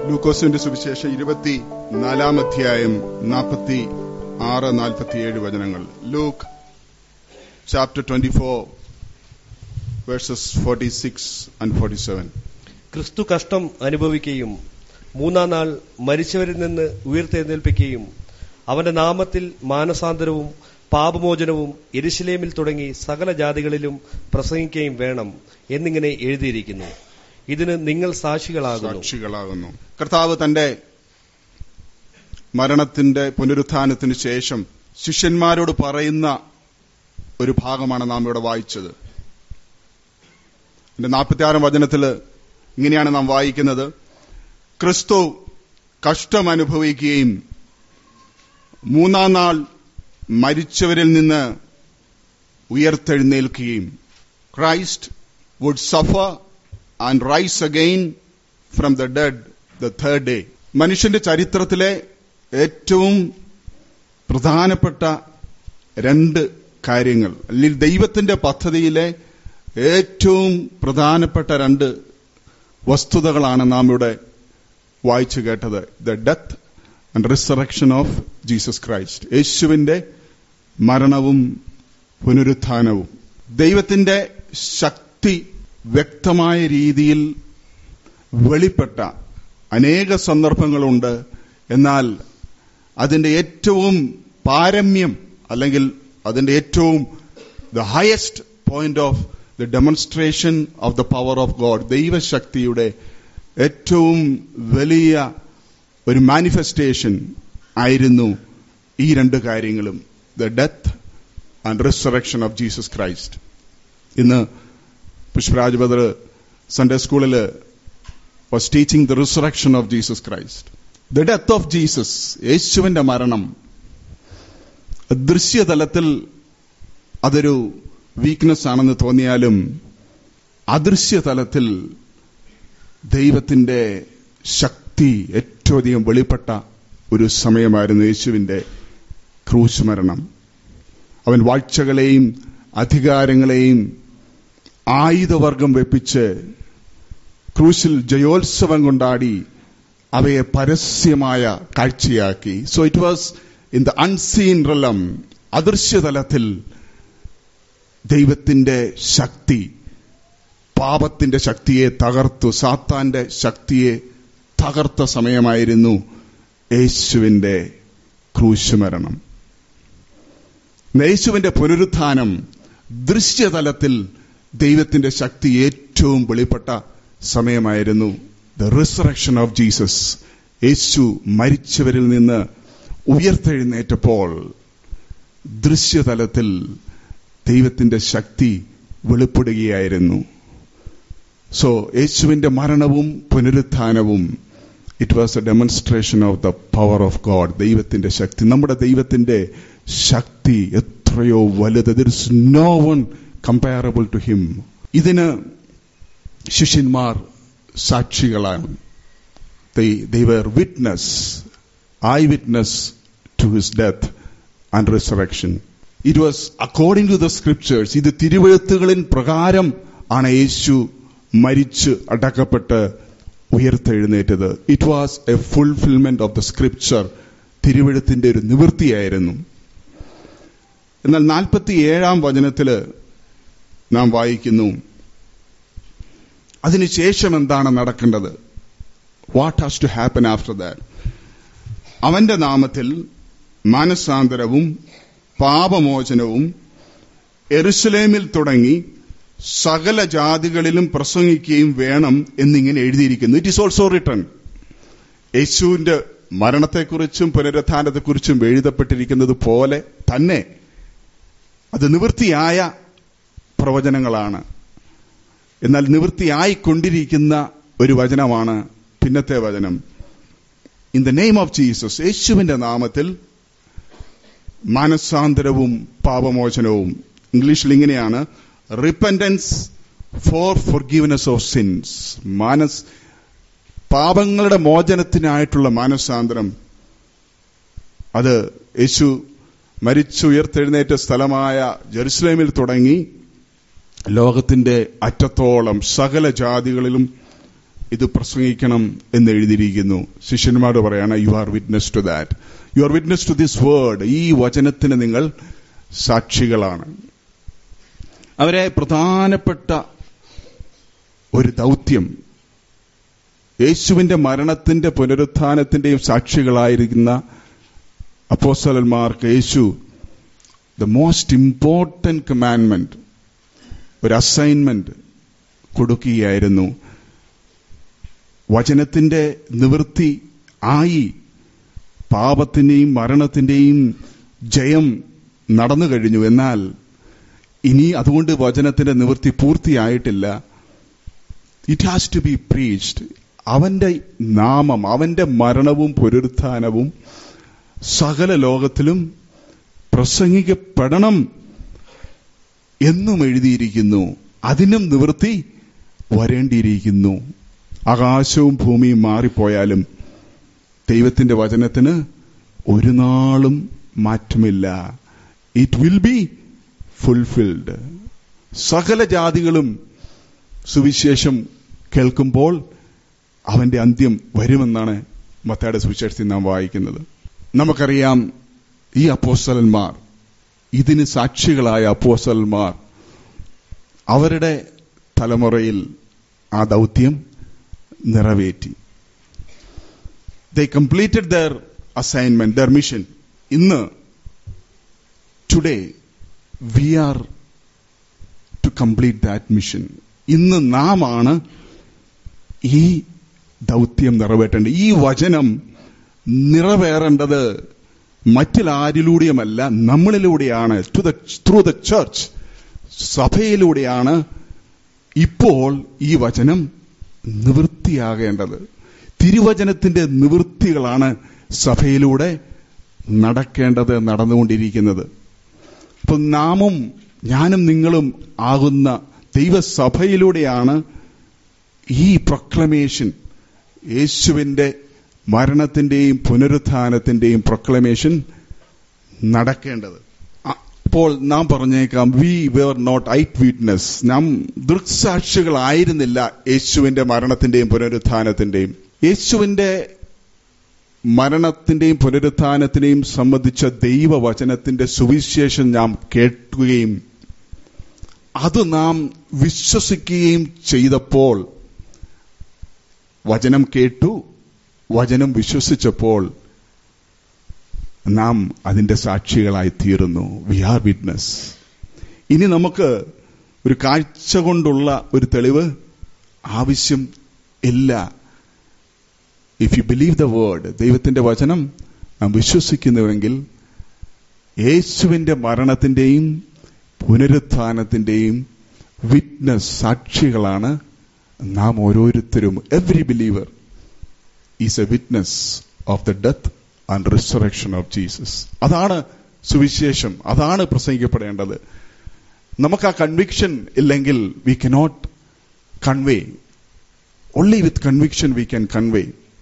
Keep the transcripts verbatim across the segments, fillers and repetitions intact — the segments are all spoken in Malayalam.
ലൂക്കോസിന്റെ സുവിശേഷം ഇരുപത്തി നാലാം അധ്യായം നാൽപ്പത്തി ആറ് നാൽപ്പത്തിയേഴ് വചനങ്ങൾ. Luke chapter twenty four verses forty six and forty seven. ക്രിസ്തു കഷ്ടം അനുഭവിക്കുകയും മൂന്നാം നാൾ മരിച്ചവരിൽ നിന്ന് ഉയർത്തെഴുന്നേൽപ്പിക്കുകയും അവന്റെ നാമത്തിൽ മാനസാന്തരവും പാപമോചനവും യെരുശലേമിൽ തുടങ്ങി സകല ജാതികളിലും പ്രസംഗിക്കുകയും വേണം എന്നിങ്ങനെ എഴുതിയിരിക്കുന്നു. ഇതിന് നിങ്ങൾ സാക്ഷികളാകുന്നു സാക്ഷികളാകുന്നു കർത്താവ് തന്റെ മരണത്തിന്റെ പുനരുത്ഥാനത്തിന് ശേഷം ശിഷ്യന്മാരോട് പറയുന്ന ഒരു ഭാഗമാണ് നാം ഇവിടെ വായിച്ചത്. നാൽപ്പത്തിയാറാം വചനത്തില് ഇങ്ങനെയാണ് നാം വായിക്കുന്നത്: ക്രിസ്തു കഷ്ടം അനുഭവിക്കുകയും മൂന്നാം നാൾ മരിച്ചവരിൽ നിന്ന് ഉയർത്തെഴുന്നേൽക്കുകയും. Christ would suffer and rise again from the dead the third day. മനുഷ്യന്റെ ചരിത്രത്തിലെ ഏറ്റവും പ്രധാനപ്പെട്ട രണ്ട് കാര്യങ്ങൾ, അല്ലെങ്കിൽ ദൈവത്തിന്റെ പദ്ധതിയിലെ ഏറ്റവും പ്രധാനപ്പെട്ട രണ്ട് വസ്തുതകളാണ് നാം ഇവിടെ വായിച്ചു കേട്ടത്. The death and resurrection of Jesus Christ. യേശുവിന്റെ മരണവും പുനരുത്ഥാനവും. ദൈവത്തിന്റെ ശക്തി വ്യക്തമായ രീതിയിൽ വെളിപ്പെട്ട അനേക സന്ദർഭങ്ങളുണ്ട്. എന്നാൽ അതിന്റെ ഏറ്റവും പാരമ്യം, അല്ലെങ്കിൽ അതിന്റെ ഏറ്റവും the highest point of the demonstration of the power of God, ദൈവശക്തിയുടെ ഏറ്റവും വലിയ ഒരു മാനിഫെസ്റ്റേഷൻ ആയിരുന്നു ഈ രണ്ട് കാര്യങ്ങളും, the death and resurrection of Jesus Christ. ഇന്ന് പുഷ്പരാജ് ബദർ സൺഡേ സ്കൂളിൽ was teaching the resurrection of Jesus Christ. The death of Jesus, യേശുവിന്റെ മരണം. ദൃശ്യതലത്തിൽ അതൊരു വീക്ക്നെസ് ആണെന്ന് തോന്നിയാലും അദൃശ്യതലത്തിൽ ദൈവത്തിന്റെ ശക്തി ഏറ്റവും അധികം വെളിപ്പെട്ട ഒരു സമയമായിരുന്നു യേശുവിന്റെ ക്രൂശ് മരണം. അവൻ വാഴ്ചകളെയും അധികാരങ്ങളെയും ആയുധവർഗം വെപ്പിച്ച് ക്രൂശിൽ ജയോത്സവം കൊണ്ടാടി അവയെ പരസ്യമായ കാഴ്ചയാക്കി. So it was in the unseen realm, അദൃശ്യതലത്തിൽ ദൈവത്തിന്റെ ശക്തി പാപത്തിന്റെ ശക്തിയെ തകർത്തു, സാത്താന്റെ ശക്തിയെ തകർത്ത സമയമായിരുന്നു യേശുവിന്റെ ക്രൂശ് മരണം. യേശുവിന്റെ പുനരുത്ഥാനം ദൃശ്യതലത്തിൽ ദൈവത്തിന്റെ ശക്തി ഏറ്റവും വെളിപ്പെട്ട സമയമായിരുന്നു. The resurrection of Jesus. യേശു മരിച്ചവരിൽ നിന്ന് ഉയർത്തെഴുന്നേറ്റപ്പോൾ ദൃശ്യതലത്തിൽ ദൈവത്തിന്റെ ശക്തി വെളിപ്പെടുകയായിരുന്നു. സോ യേശുവിന്റെ മരണവും പുനരുത്ഥാനവും it was a demonstration of the power of God, ദൈവത്തിന്റെ ശക്തി. നമ്മുടെ ദൈവത്തിന്റെ ശക്തി എത്രയോ വലുത്. There is no one comparable to him. ഇതിന് ശിഷ്യന്മാർ സാക്ഷികളാണ്. They were witness, eye witness to his death and resurrection. It was according to the scriptures. ഇത് തിരുവെഴുത്തുകളിൻ പ്രകാരം ആണ് യേശു മരിച്ച് അടക്കപ്പെട്ട് ഉയർത്തെഴുന്നേറ്റത്. It was a fulfilment of the scripture. തിരുവെഴുത്തിന്റെ ഒരു നിവൃത്തിയായിരുന്നു. എന്നാൽ നാൽപ്പത്തി ഏഴാം വചനത്തില് നാം വായിക്കുന്നു, അതിനുശേഷം എന്താണ് നടക്കേണ്ടത്? What has to happen after that? അവന്റെ നാമത്തിൽ മാനസാന്തരവും പാപമോചനവും യെരുശലേമിൽ തുടങ്ങി സകല ജാതികളിലും പ്രസംഗിക്കുകയും വേണം എന്നിങ്ങനെ എഴുതിയിരിക്കുന്നു. It is also written. യേശുവിന്റെ മരണത്തെക്കുറിച്ചും പുനരുത്ഥാനത്തെക്കുറിച്ചും എഴുതപ്പെട്ടിരിക്കുന്നത് പോലെ തന്നെ അത് നിവൃത്തിയായ പ്രവചനങ്ങളാണ്. എന്നാൽ നിവൃത്തിയായിക്കൊണ്ടിരിക്കുന്ന ഒരു വചനമാണ് പിന്നത്തെ വചനം. In the name of Jesus, യേശുവിന്റെ നാമത്തിൽ മാനസാന്തരവും പാപമോചനവും. ഇംഗ്ലീഷിൽ ഇങ്ങനെയാണ്: repentance for forgiveness of sins. മാനസ് പാപങ്ങളുടെ മോചനത്തിനായിട്ടുള്ള മാനസാന്തരം. അത് യേശു മരിച്ചുയർത്തെഴുന്നേറ്റ സ്ഥലമായ ജെറുസലേമിൽ തുടങ്ങി ലോകത്തിന്റെ അറ്റത്തോളം സകല ജാതികളിലും ഇത് പ്രസംഗിക്കണം എന്ന് എഴുതിയിരിക്കുന്നു. ശിഷ്യന്മാരോട് പറയാണ്, you are witness to that, you are witness to this word. ഈ വചനത്തിന് നിങ്ങൾ സാക്ഷികളാണ്. അവരെ പ്രധാനപ്പെട്ട ഒരു ദൗത്യം, യേശുവിന്റെ മരണത്തിന്റെ പുനരുത്ഥാനത്തിന്റെയും സാക്ഷികളായിരിക്കുന്ന അപ്പോസ്തലന്മാർക്ക് യേശു ദ മോസ്റ്റ് ഇമ്പോർട്ടന്റ് കമാൻഡ്മെന്റ്, ഒരു അസൈൻമെന്റ് കൊടുക്കുകയായിരുന്നു. വചനത്തിന്റെ നിവൃത്തി ആയി, പാപത്തിന്റെയും മരണത്തിന്റെയും ജയം നടന്നു കഴിഞ്ഞു. എന്നാൽ ഇനി അതുകൊണ്ട് വചനത്തിന്റെ നിവൃത്തി പൂർത്തിയായിട്ടില്ല. It has to be preached. അവന്റെ നാമം, അവന്റെ മരണവും പുനരുത്ഥാനവും സകല ലോകത്തിലും പ്രസംഗിക്കപ്പെടണം എന്നും എഴുതിയിരിക്കുന്നു. അതിനും നിവൃത്തി വരേണ്ടിയിരിക്കുന്നു. ആകാശവും ഭൂമിയും മാറിപ്പോയാലും ദൈവത്തിന്റെ വചനത്തിന് ഒരു നാളും മാറ്റമില്ല. It will be fulfilled. സകല ജാതികളും സുവിശേഷം കേൾക്കുമ്പോൾ അവന്റെ അന്ത്യം വരുമെന്നാണ് മത്തായിയുടെ സുവിശേഷത്തിൽ നാം വായിക്കുന്നത്. നമുക്കറിയാം, ഈ അപ്പോസ്തലന്മാർ, ഇതിന് സാക്ഷികളായ അപ്പോസ്തലന്മാർ, അവരുടെ തലമുറയിൽ ആ ദൗത്യം നിറവേറ്റി. They completed their assignment, their mission. ഇന്ന് today we are to complete that mission. ഇന്ന് നാം ആണ് ഈ ദൗത്യം നിറവേറ്റേണ്ടത്. ഈ വചനം നിറവേറേണ്ടത് മറ്റിലാരിലൂടെയുമല്ല, നമ്മളിലൂടെയാണ്. To the through the church, സഭയിലൂടെയാണ് ഇപ്പോൾ ഈ വചനം നിവൃത്തിയാകേണ്ടത്. തിരുവചനത്തിന്റെ നിവൃത്തികളാണ് സഭയിലൂടെ നടക്കേണ്ടത്, നടന്നുകൊണ്ടിരിക്കുന്നത്. ഇപ്പൊ നാമും ഞാനും നിങ്ങളും ആകുന്ന ദൈവസഭയിലൂടെയാണ് ഈ പ്രൊക്ലമേഷൻ, യേശുവിന്റെ മരണത്തിന്റെയും പുനരുത്ഥാനത്തിന്റെയും പ്രൊക്ലമേഷൻ നടക്കേണ്ടത്. അപ്പോൾ നാം പറഞ്ഞേക്കാം, we were not eyewitness. നാം ദൃക്സാക്ഷികളായിരുന്നില്ല യേശുവിന്റെ മരണത്തിന്റെയും പുനരുത്ഥാനത്തിന്റെയും. യേശുവിന്റെ മരണത്തിന്റെയും പുനരുത്ഥാനത്തിനെയും സംബന്ധിച്ച ദൈവവചനത്തിന്റെ സുവിശേഷം നാം കേൾക്കുകയും അത് നാം വിശ്വസിക്കുകയും ചെയ്തപ്പോൾ, വചനം കേട്ടു, വചനം വിശ്വസിച്ചപ്പോൾ നാം അതിന്റെ സാക്ഷികളായി തീരുന്നു. We are witness. ഇനി നമുക്ക് ഒരു കാഴ്ച കൊണ്ടുള്ള ഒരു തെളിവ് ആവശ്യം ഇല്ല. If you believe the word, ദൈവത്തിന്റെ വചനം നാം വിശ്വസിക്കുന്നുവെങ്കിൽ യേശുവിന്റെ മരണത്തിന്റെയും പുനരുത്ഥാനത്തിന്റെയും വിറ്റ്നസ്, സാക്ഷികളാണ് നാം ഓരോരുത്തരും. Every believer is a witness of the death and resurrection of Jesus. അതാണ് സുവിശേഷം, അതാണ് പ്രസംഗിക്കപ്പെടേണ്ടത്. നമുക്ക് ആ കൺവിക്ഷൻ ഇല്ലെങ്കിൽ we cannot convey. Only with conviction we can convey.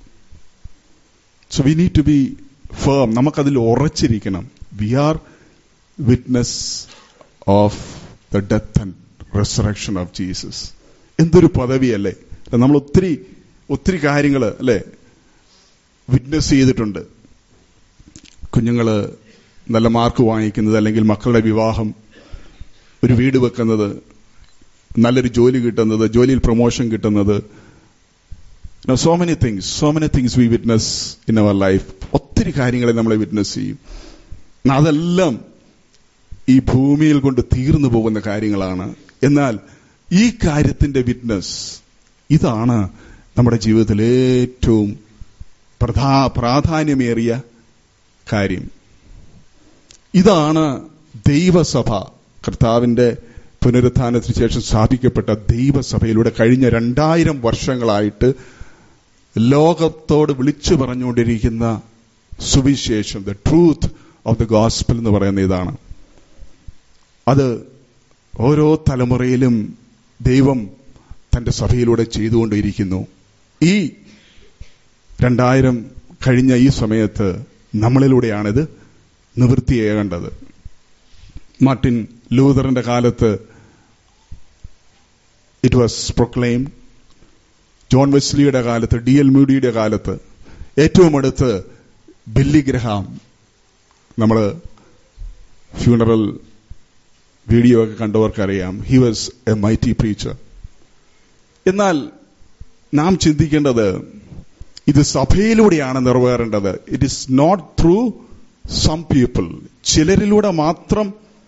So we need to be firm. നമുക്കതിൽ ഉറച്ചിരിക്കണം. We are witness of the death and resurrection of Jesus. എന്തൊരു പദവിയല്ലേ! നമ്മൾ ഒത്തിരി ഒത്തിരി കാര്യങ്ങൾ അല്ലെ വിറ്റ്നസ് ചെയ്തിട്ടുണ്ട്. കുഞ്ഞുങ്ങള് നല്ല മാർക്ക് വാങ്ങിക്കുന്നത്, അല്ലെങ്കിൽ മക്കളുടെ വിവാഹം, ഒരു വീട് വെക്കുന്നത്, നല്ലൊരു ജോലി കിട്ടുന്നത്, ജോലിയിൽ പ്രൊമോഷൻ കിട്ടുന്നത്, so many things so many things we witness in our life. ഒത്തിരി കാര്യങ്ങളെ നമ്മളെ വിറ്റ്നസ് ചെയ്യും. അതെല്ലാം ഈ ഭൂമിയിൽ കൊണ്ട് തീർന്നു പോകുന്ന കാര്യങ്ങളാണ്. എന്നാൽ ഈ കാര്യത്തിന്റെ വിറ്റ്നസ്, ഇതാണ് നമ്മുടെ ജീവിതത്തിൽ ഏറ്റവും പ്രധാ പ്രാധാന്യമേറിയ കാര്യം. ഇതാണ് ദൈവസഭ, കർത്താവിന്റെ പുനരുത്ഥാനത്തിന് ശേഷം സ്ഥാപിക്കപ്പെട്ട ദൈവസഭയിലൂടെ കഴിഞ്ഞ രണ്ടായിരം വർഷങ്ങളായിട്ട് ലോകത്തോട് വിളിച്ചു പറഞ്ഞുകൊണ്ടിരിക്കുന്ന സുവിശേഷം, the truth of the gospel എന്ന് പറയുന്ന ഇതാണ്. അത് ഓരോ തലമുറയിലും ദൈവം തന്റെ സഭയിലൂടെ ചെയ്തുകൊണ്ടിരിക്കുന്നു. ഈ രണ്ടായിരം കഴിഞ്ഞ ഈ സമയത്ത് നമ്മളിലൂടെയാണിത് നിവൃത്തിയാകേണ്ടത്. മാർട്ടിൻ ലൂതറിന്റെ കാലത്ത് ഇറ്റ് വാസ് പ്രൊക്ലെയിംഡ്. ജോൺ വെസ്ലിയുടെ കാലത്ത്, ഡി എൽ മൂഡിയുടെ കാലത്ത്, ഏറ്റവും അടുത്ത് ബില്ലി ഗ്രഹാം. നമ്മൾ ഫ്യൂണറൽ വീഡിയോ ഒക്കെ കണ്ടവർക്കറിയാം, he was a mighty preacher. എന്നാൽ നാം ചിന്തിക്കേണ്ടത് ഇത് സഭയിലൂടെയാണ് നിറവേറേണ്ടത്. It is not through some people. ചിലരിലൂടെ മാത്രം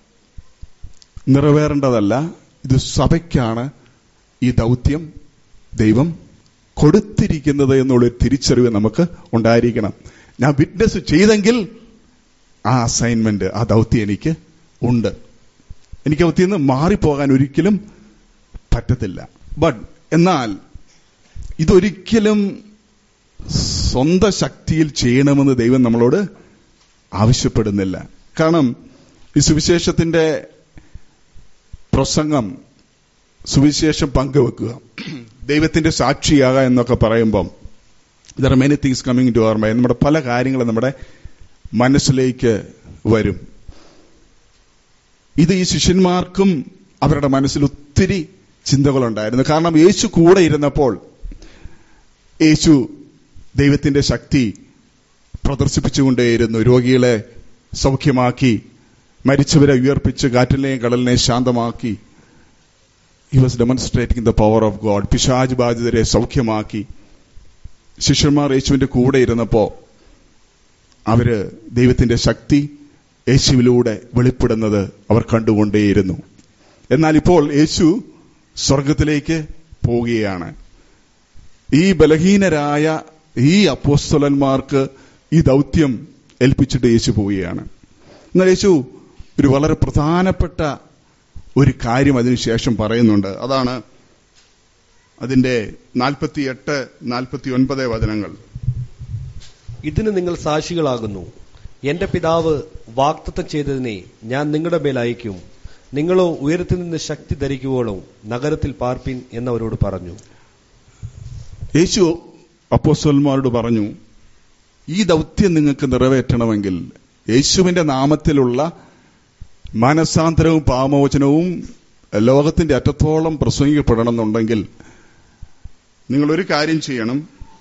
നിറവേറേണ്ടതല്ല, ഇത് സഭയ്ക്കാണ് ഈ ദൗത്യം ദൈവം കൊടുത്തിരിക്കുന്നത് എന്നുള്ള തിരിച്ചറിവ് നമുക്ക് ഉണ്ടായിരിക്കണം. ഞാൻ വിറ്റ്നസ് ചെയ്തെങ്കിൽ ആ അസൈൻമെന്റ്, ആ ദൗത്യം എനിക്ക് ഉണ്ട്. എനിക്ക് ദൗത്യം നിന്ന് മാറിപ്പോകാൻ ഒരിക്കലും പറ്റത്തില്ല. ബട്ട് എന്നാൽ ഇതൊരിക്കലും സ്വന്തം ശക്തിയിൽ ചെയ്യണമെന്ന് ദൈവം നമ്മളോട് ആവശ്യപ്പെടുന്നില്ല. കാരണം ഈ സുവിശേഷത്തിന്റെ പ്രസംഗം, സുവിശേഷം പങ്കുവെക്കുക, ദൈവത്തിന്റെ സാക്ഷിയാകുക എന്നൊക്കെ പറയുമ്പം there are many things coming to our mind. നമ്മുടെ പല കാര്യങ്ങളും നമ്മുടെ മനസ്സിലേക്ക് വരും. ഇത് ഈ ശിഷ്യന്മാർക്കും അവരുടെ മനസ്സിൽ ഒത്തിരി ചിന്തകളുണ്ടായിരുന്നു. കാരണം യേശു കൂടെ ഇരുന്നപ്പോൾ യേശു ദൈവത്തിന്റെ ശക്തി പ്രദർശിപ്പിച്ചുകൊണ്ടേയിരുന്നു. രോഗികളെ സൗഖ്യമാക്കി, മരിച്ചവരെ ഉയർപ്പിച്ച്, കാറ്റിനെയും കടലിനെയും ശാന്തമാക്കി. He was demonstrating the power of God. പിശാച് ബാധിതരെ സൗഖ്യമാക്കി. ശിഷ്യന്മാർ യേശുവിന്റെ കൂടെ ഇരുന്നപ്പോ അവര് ദൈവത്തിന്റെ ശക്തി യേശുവിലൂടെ വെളിപ്പെടുന്നത് അവർ കണ്ടുകൊണ്ടേയിരുന്നു. എന്നാൽ ഇപ്പോൾ യേശു സ്വർഗത്തിലേക്ക് പോവുകയാണ്. ഈ ബലഹീനരായ ഈ അപ്പോസ്തലന്മാർക്ക് ഈ ദൗത്യം ഏൽപ്പിച്ചിട്ട് യേശു പോവുകയാണ്. എന്നാൽ യേശു ഒരു വളരെ പ്രധാനപ്പെട്ട ഒരു കാര്യം അതിനുശേഷം പറയുന്നുണ്ട്. അതാണ് അതിന്റെ നാൽപ്പത്തി എട്ട് നാൽപ്പത്തി ഒൻപത് വചനങ്ങൾ. ഇതിന് നിങ്ങൾ സാക്ഷികളാകുന്നു. എന്റെ പിതാവ് വാഗ്ദത്തം ചെയ്തതിനെ ഞാൻ നിങ്ങളുടെ മേൽ അയക്കും. നിങ്ങളോ ഉയരത്തിൽ നിന്ന് ശക്തി ധരിക്കുവോളം നഗരത്തിൽ പാർപ്പിൻ എന്നവരോട് പറഞ്ഞു. യേശു അപ്പോസ്തലന്മാരോട് പറഞ്ഞു, ഈ ദൗത്യം നിങ്ങൾക്ക് നിറവേറ്റണമെങ്കിൽ, യേശുവിന്റെ നാമത്തിലുള്ള മാനസാന്തരവും പാപമോചനവും ലോകത്തിന്റെ അറ്റത്തോളം പ്രസംഗിക്കപ്പെടണമെന്നുണ്ടെങ്കിൽ നിങ്ങൾ ഒരു കാര്യം ചെയ്യണം.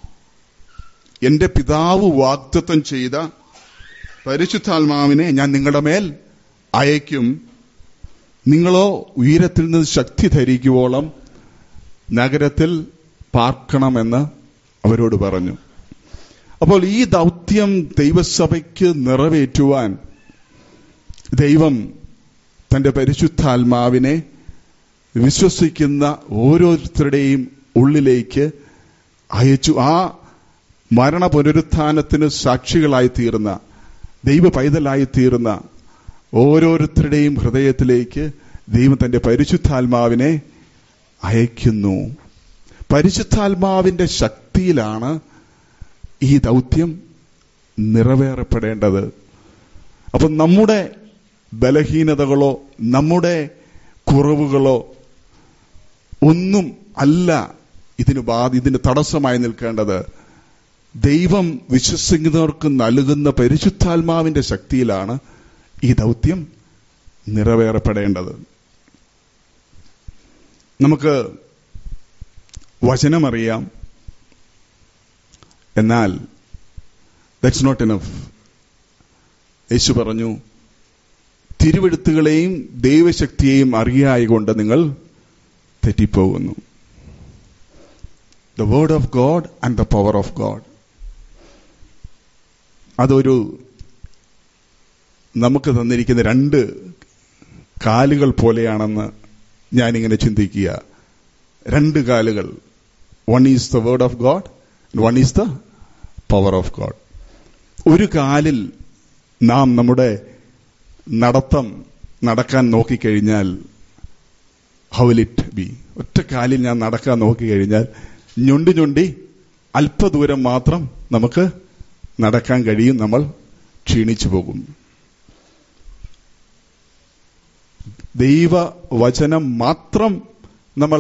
എന്റെ പിതാവ് വാഗ്ദത്തം ചെയ്ത പരിശുദ്ധാത്മാവിനെ ഞാൻ നിങ്ങളുടെ മേൽ അയക്കും. നിങ്ങളോ ഉയരത്തിൽ നിന്ന് ശക്തി ധരിക്കുവോളം നഗരത്തിൽ പാർക്കണമെന്ന് അവരോട് പറഞ്ഞു. അപ്പോൾ ഈ ദൗത്യം ദൈവസഭയ്ക്ക് നിറവേറ്റുവാൻ ദൈവം തന്റെ പരിശുദ്ധാത്മാവിനെ വിശ്വസിക്കുന്ന ഓരോരുത്തരുടെയും ഉള്ളിലേക്ക് അയച്ചു. ആ മരണ പുനരുത്ഥാനത്തിന് സാക്ഷികളായി തീർന്ന, ദൈവ പൈതലായി തീർന്ന ഓരോരുത്തരുടെയും ഹൃദയത്തിലേക്ക് ദൈവം തന്റെ പരിശുദ്ധാത്മാവിനെ അയക്കുന്നു. പരിശുദ്ധാത്മാവിന്റെ ശക്തിയിലാണ് ഈ ദൗത്യം നിറവേറപ്പെടേണ്ടത്. അപ്പം നമ്മുടെ ബലഹീനതകളോ നമ്മുടെ കുറവുകളോ ഒന്നും അല്ല ഇതിന് ബാധ ഇതിന് തടസ്സമായി നിൽക്കേണ്ടത്. ദൈവം വിശ്വസിക്കുന്നവർക്ക് നൽകുന്ന പരിശുദ്ധാത്മാവിന്റെ ശക്തിയിലാണ് ഈ ദൗത്യം നിറവേറപ്പെടേണ്ടത്. നമുക്ക് വചനമറിയാം, എന്നാൽ ദാറ്റ്സ് നോട്ട് എനഫ്. യേശു പറഞ്ഞു, തിരുവെഴുത്തുകളെയും ദൈവശക്തിയെയും അറിയായികൊണ്ട് നിങ്ങൾ തെറ്റിപ്പോകുന്നു. The word of God and the power of God. അതൊരു നമുക്ക് തന്നിരിക്കുന്ന രണ്ട് കാലുകൾ പോലെയാണെന്ന് ഞാനിങ്ങനെ ചിന്തിക്കുക. രണ്ട് കാലുകൾ. One is the word of God, one is the power of God. ഒരു കാലിൽ നാം നമ്മുടെ നടത്തം നടക്കാൻ നോക്കിക്കഴിഞ്ഞാൽ ഹൗ വിൽ ഇറ്റ് ബി? ഒറ്റ കാലിൽ ഞാൻ നടക്കാൻ നോക്കിക്കഴിഞ്ഞാൽ ഞൊണ്ടി ഞൊണ്ടി അല്പദൂരം മാത്രം നമുക്ക് നടക്കാൻ കഴിയും, നമ്മൾ ക്ഷീണിച്ചു പോകും. ദൈവവചനം മാത്രം നമ്മൾ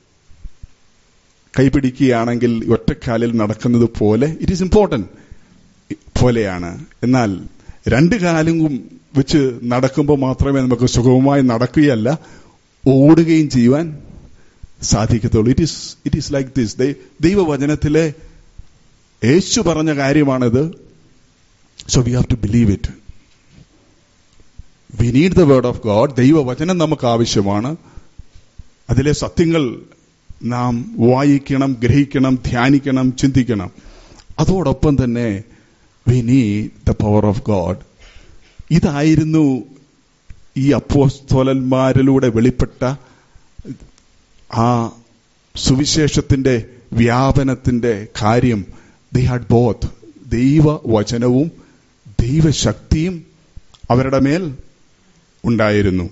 കൈപിടിക്കുകയാണെങ്കിൽ ഒറ്റക്കാലിൽ നടക്കുന്നത് പോലെ ഇറ്റ് ഈസ് ഇമ്പോർട്ടന്റ് പോലെയാണ്. എന്നാൽ രണ്ട് കാലും വെച്ച് നടക്കുമ്പോൾ മാത്രമേ നമുക്ക് സുഗമമായി നടക്കുകയല്ല, ഓടുകയും ചെയ്യുവാൻ സാധിക്കത്തുള്ളൂ. It is it is like this. ദൈവവചനത്തിലെ യേശു പറഞ്ഞ കാര്യമാണിത്. So we have to believe it. We need the word of God. ദൈവവചനം നമുക്ക് ആവശ്യമാണ്. അതിലെ സത്യങ്ങൾ നാം വായിക്കണം, ഗ്രഹിക്കണം, ധ്യാനിക്കണം, ചിന്തിക്കണം. അതോടൊപ്പം തന്നെ we need the power of God. ഇതായിരുന്നു ഈ അപ്പോസ്തലന്മാരിലൂടെ വെളിപ്പെട്ട ആ സുവിശേഷത്തിന്റെ വ്യാപനത്തിന്റെ കാര്യം. They had both. ദൈവവചനവും ദൈവശക്തിയും അവരുടെ മേൽ ഉണ്ടായിരുന്നു.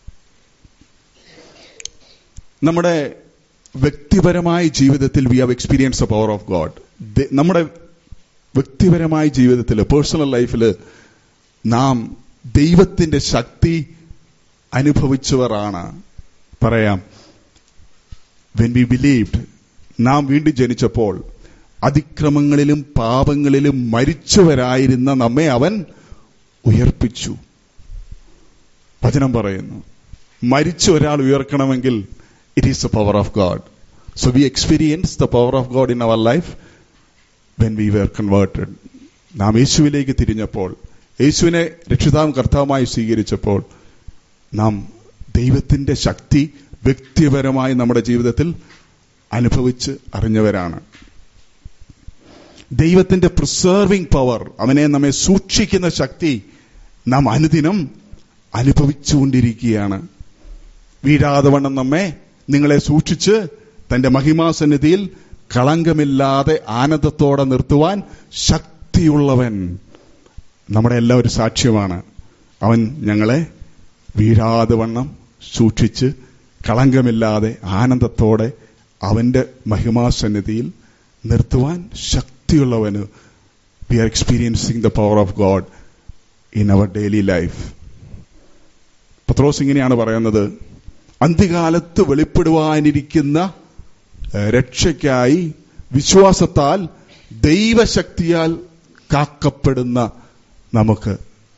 നമ്മുടെ വ്യക്തിപരമായ ജീവിതത്തിൽ we have experience the power of God. നമ്മുടെ വ്യക്തിപരമായ ജീവിതത്തിൽ, പേഴ്സണൽ ലൈഫിൽ നാം ദൈവത്തിന്റെ ശക്തി അനുഭവിച്ചവരാണ്. പറയാം, വെൻ വി ബിലീവ്ഡ്, നാം വീണ്ടും ജനിച്ചപ്പോൾ അതിക്രമങ്ങളിലും പാപങ്ങളിലും മരിച്ചവരായിരുന്ന നമ്മെ അവൻ ഉയർപ്പിച്ചു. വചനം പറയുന്നു, മരിച്ച ഒരാൾ ഉയർക്കണമെങ്കിൽ it is the power of God. So we experience the power of God in our life when we were converted. നാം യേശുവിലേക്ക് തിരിഞ്ഞപ്പോൾ, യേശുവിനെ രക്ഷിതാവും കർത്താവുമായി സ്വീകരിച്ചപ്പോൾ നാം ദൈവത്തിന്റെ ശക്തി വ്യക്തിപരമായി നമ്മുടെ ജീവിതത്തിൽ അനുഭവിച്ച് അറിഞ്ഞവരാണ്. ദൈവത്തിന്റെ പ്രിസർവിംഗ് പവർ, അവനെ നമ്മെ സൂക്ഷിക്കുന്ന ശക്തി നാം അനുദിനം അനുഭവിച്ചുകൊണ്ടിരിക്കുകയാണ്. വീഴാതെ വണ്ണം നമ്മെ നിങ്ങളെ സൂക്ഷിച്ച് തന്റെ മഹിമാസന്നിധിയിൽ കളങ്കമില്ലാതെ ആനന്ദത്തോടെ നിർത്തുവാൻ ശക്തിയുള്ളവൻ. നമ്മുടെ എല്ലാം ഒരു സാക്ഷ്യമാണ്. അവൻ ഞങ്ങളെ വീഴാതെ വണ്ണം സൂക്ഷിച്ച് കളങ്കമില്ലാതെ ആനന്ദത്തോടെ അവന്റെ മഹിമാസന്നിധിയിൽ നിർത്തുവാൻ ശക്തിയുള്ളവന്. We are experiencing the power of God in our daily life. പത്രോസ് ഇങ്ങനെയാണ് പറയുന്നത്, അന്ത്യകാലത്ത് വെളിപ്പെടുവാനിരിക്കുന്ന രക്ഷയ്ക്കായി വിശ്വാസത്താൽ ദൈവശക്തിയാൽ കാക്കപ്പെടുന്ന നമുക്ക്.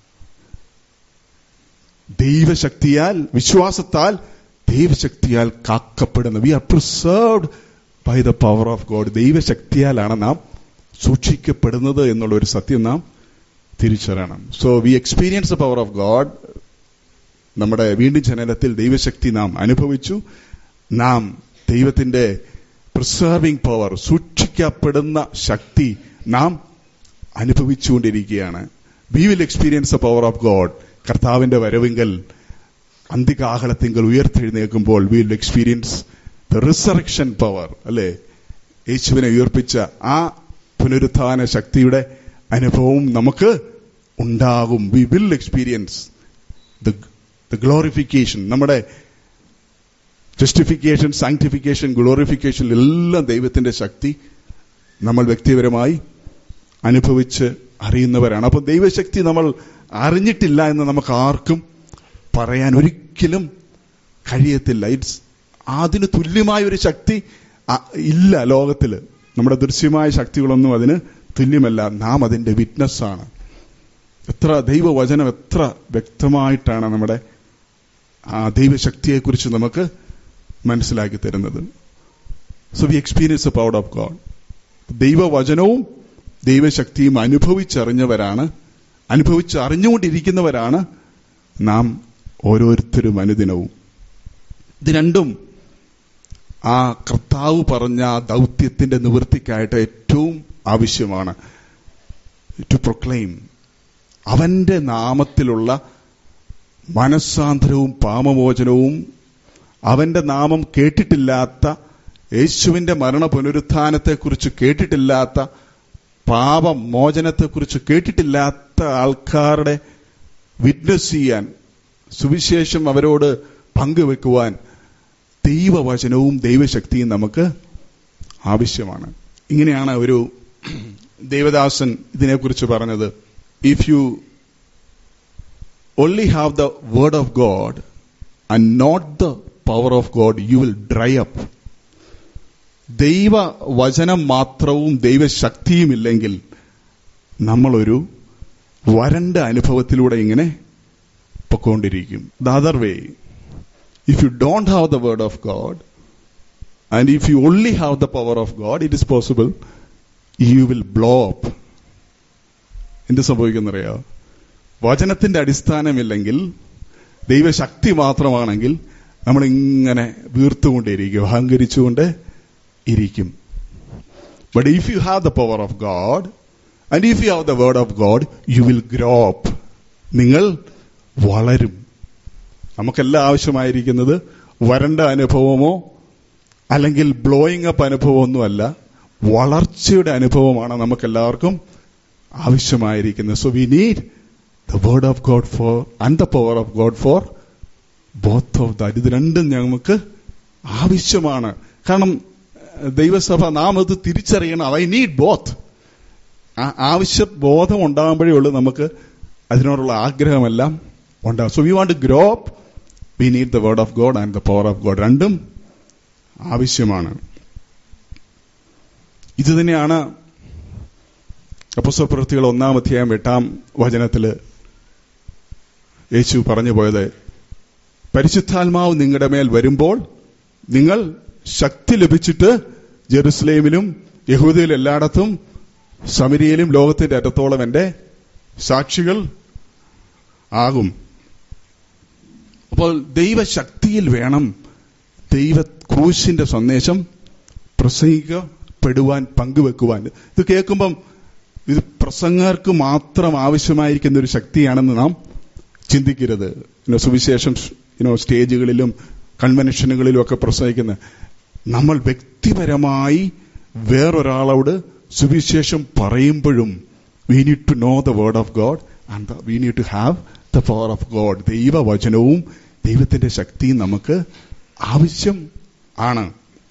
ദൈവശക്തിയാൽ, വിശ്വാസത്താൽ ദൈവശക്തിയാൽ കാക്കപ്പെടുന്ന, we are preserved by the power of God. ദൈവശക്തിയാലാണ് നാം സൂക്ഷിക്കപ്പെടുന്നത് എന്നുള്ള ഒരു സത്യം നാം തിരിച്ചറിയണം. So we experience the power of God. നമ്മുടെ വീണ്ടും ജനനത്തിൽ ദൈവശക്തി നാം അനുഭവിച്ചു. നാം ദൈവത്തിന്റെ പ്രിസർവിംഗ് പവർ, സൂക്ഷിക്കപ്പെടുന്ന ശക്തി നാം അനുഭവിച്ചുകൊണ്ടിരിക്കുകയാണ്. We will experience the power of God. കർത്താവിന്റെ വരവിങ്കൽ, അന്ത്യകാലത്തിങ്കൽ ഉയർത്തെഴുന്നേൽക്കുമ്പോൾ we will experience the resurrection power. അല്ലെ, യേശുവിനെ ഉയർപ്പിച്ച ആ പുനരുത്ഥാന ശക്തിയുടെ അനുഭവം നമുക്ക് ഉണ്ടാകും. We will experience the the glorification. നമ്മുടെ ജസ്റ്റിഫിക്കേഷൻ, സാങ്ക്ടിഫിക്കേഷൻ, ഗ്ലോറിഫിക്കേഷൻ എല്ലാം ദൈവത്തിന്റെ ശക്തി നമ്മൾ വ്യക്തിപരമായി അനുഭവിച്ച് അറിയുന്നവരാണ്. അപ്പൊ ദൈവശക്തി നമ്മൾ അറിഞ്ഞിട്ടില്ല എന്ന് നമുക്ക് ആർക്കും പറയാൻ ഒരിക്കലും കഴിയത്തില്ല. ഇറ്റ്സ് അതിന് തുല്യമായ ഒരു ശക്തി ഇല്ല ലോകത്തില്. നമ്മുടെ ദൃശ്യമായ ശക്തികളൊന്നും അതിന് തുല്യമല്ല. നാം അതിന്റെ വിറ്റ്നസ് ആണ്. എത്ര ദൈവവചനം എത്ര വ്യക്തമായിട്ടാണ് നമ്മുടെ ആ ദൈവശക്തിയെക്കുറിച്ച് നമുക്ക് മനസ്സിലാക്കി തരുന്നത്. So we experience the power of God. ദൈവവചനവും ദൈവശക്തിയും അനുഭവിച്ചറിഞ്ഞവരാണ്, അനുഭവിച്ച് അറിഞ്ഞുകൊണ്ടിരിക്കുന്നവരാണ് നാം ഓരോരുത്തരും അനുദിനവും. ഇത് രണ്ടും ആ കർത്താവ് പറഞ്ഞ ദൗത്യത്തിന്റെ നിവൃത്തിക്കായിട്ട് ഏറ്റവും ആവശ്യമാണ്. ടു പ്രൊക്ലെയിം, അവന്റെ നാമത്തിലുള്ള മനസ്സാന്തരവും പാപമോചനവും, അവന്റെ നാമം കേട്ടിട്ടില്ലാത്ത, യേശുവിന്റെ മരണ പുനരുത്ഥാനത്തെക്കുറിച്ച് കേട്ടിട്ടില്ലാത്ത, പാപമോചനത്തെക്കുറിച്ച് കേട്ടിട്ടില്ലാത്ത ആൾക്കാരുടെ വിറ്റ്നസ് ചെയ്യാൻ, സുവിശേഷം അവരോട് പങ്കുവെക്കുവാൻ ദൈവവചനവും ദൈവശക്തിയും നമുക്ക് ആവശ്യമാണ്. ഇങ്ങനെയാണ് ഒരു ദേവദാസൻ ഇതിനെക്കുറിച്ച് പറഞ്ഞത്. If you only have the word of God and not the power of God, you will dry up. ദൈവ വചനം മാത്രവും ദൈവശക്തിയും ഇല്ലെങ്കിൽ നമ്മളൊരു വരണ്ട അനുഭവത്തിലൂടെ ഇങ്ങനെ പൊക്കോണ്ടിരിക്കും. The other way, if you don't have the word of God, And if you only have the power of God, it is possible you will blow up. എന്ത് സംഭവിക്കുന്നറിയോ? വചനത്തിന്റെ അടിസ്ഥാനമില്ലെങ്കിൽ, ദൈവശക്തി മാത്രമാണെങ്കിൽ നമ്മൾ ഇങ്ങനെ വീർത്തുകൊണ്ടേയിരിക്കും, അഹങ്കരിച്ചുകൊണ്ട് ഇരിക്കും. But if you have the power of God and if you have the word of God, you will grow up. നിങ്ങൾ വളരും. നമുക്കെല്ലാം ആവശ്യമായിരിക്കുന്നത് വരണ്ട അനുഭവമോ അല്ലെങ്കിൽ ബ്ലോയിങ് അപ്പ് അനുഭവമൊന്നുമല്ല, വളർച്ചയുടെ അനുഭവമാണ് നമുക്കെല്ലാവർക്കും ആവശ്യമായിരിക്കുന്നത്. So we need the word of God for and the power of God for both of that. ഇത് രണ്ടും ഞങ്ങൾക്ക് ആവശ്യമാണ്. കാരണം ദൈവസഭ നാം അത് തിരിച്ചറിയണം. I need both. ആവശ്യ ബോധം ഉണ്ടാകുമ്പോഴേ ഉള്ളൂ നമുക്ക് അതിനോടുള്ള ആഗ്രഹമെല്ലാം ഉണ്ടാകും. So we want to grow up, we need the word of God and the power of God. രണ്ടും ആവശ്യമാണ്. ഇത് തന്നെയാണ് അപ്പോസ്തലപ്രവൃത്തികൾ ഒന്നാം അധ്യായം എട്ടാം വചനത്തില് യേശു പറഞ്ഞു പോയത്, പരിശുദ്ധാത്മാവ് നിങ്ങളുടെ മേൽ വരുമ്പോൾ നിങ്ങൾ ശക്തി ലഭിച്ചിട്ട് ജെറുസലേമിലും യഹൂദയിലും എല്ലായിടത്തും സമരിയയിലും ലോകത്തിന്റെ അറ്റത്തോളം എന്റെ സാക്ഷികൾ ആകും. അപ്പോൾ ദൈവശക്തിയിൽ വേണം ദൈവ ക്രൂശിന്റെ സന്ദേശം പ്രസംഗിക്കപ്പെടുവാൻ, പങ്കുവെക്കുവാൻ. ഇത് കേൾക്കുമ്പം ഇത് പ്രസംഗർക്ക് മാത്രം ആവശ്യമായിരിക്കുന്ന ഒരു ശക്തിയാണെന്ന് നാം ചിന്തിക്കരുത്. സുവിശേഷം സ്റ്റേജുകളിലും കൺവെൻഷനുകളിലും ഒക്കെ പ്രസംഗിക്കുന്ന നമ്മൾ വ്യക്തിപരമായി വേറൊരാളോട് സുവിശേഷം പറയുമ്പോഴും we need to know the word of God and we need to have the power of God. ദൈവവചനവും ദൈവത്തിന്റെ ശക്തിയും നമുക്ക് ആവശ്യം ആണ്.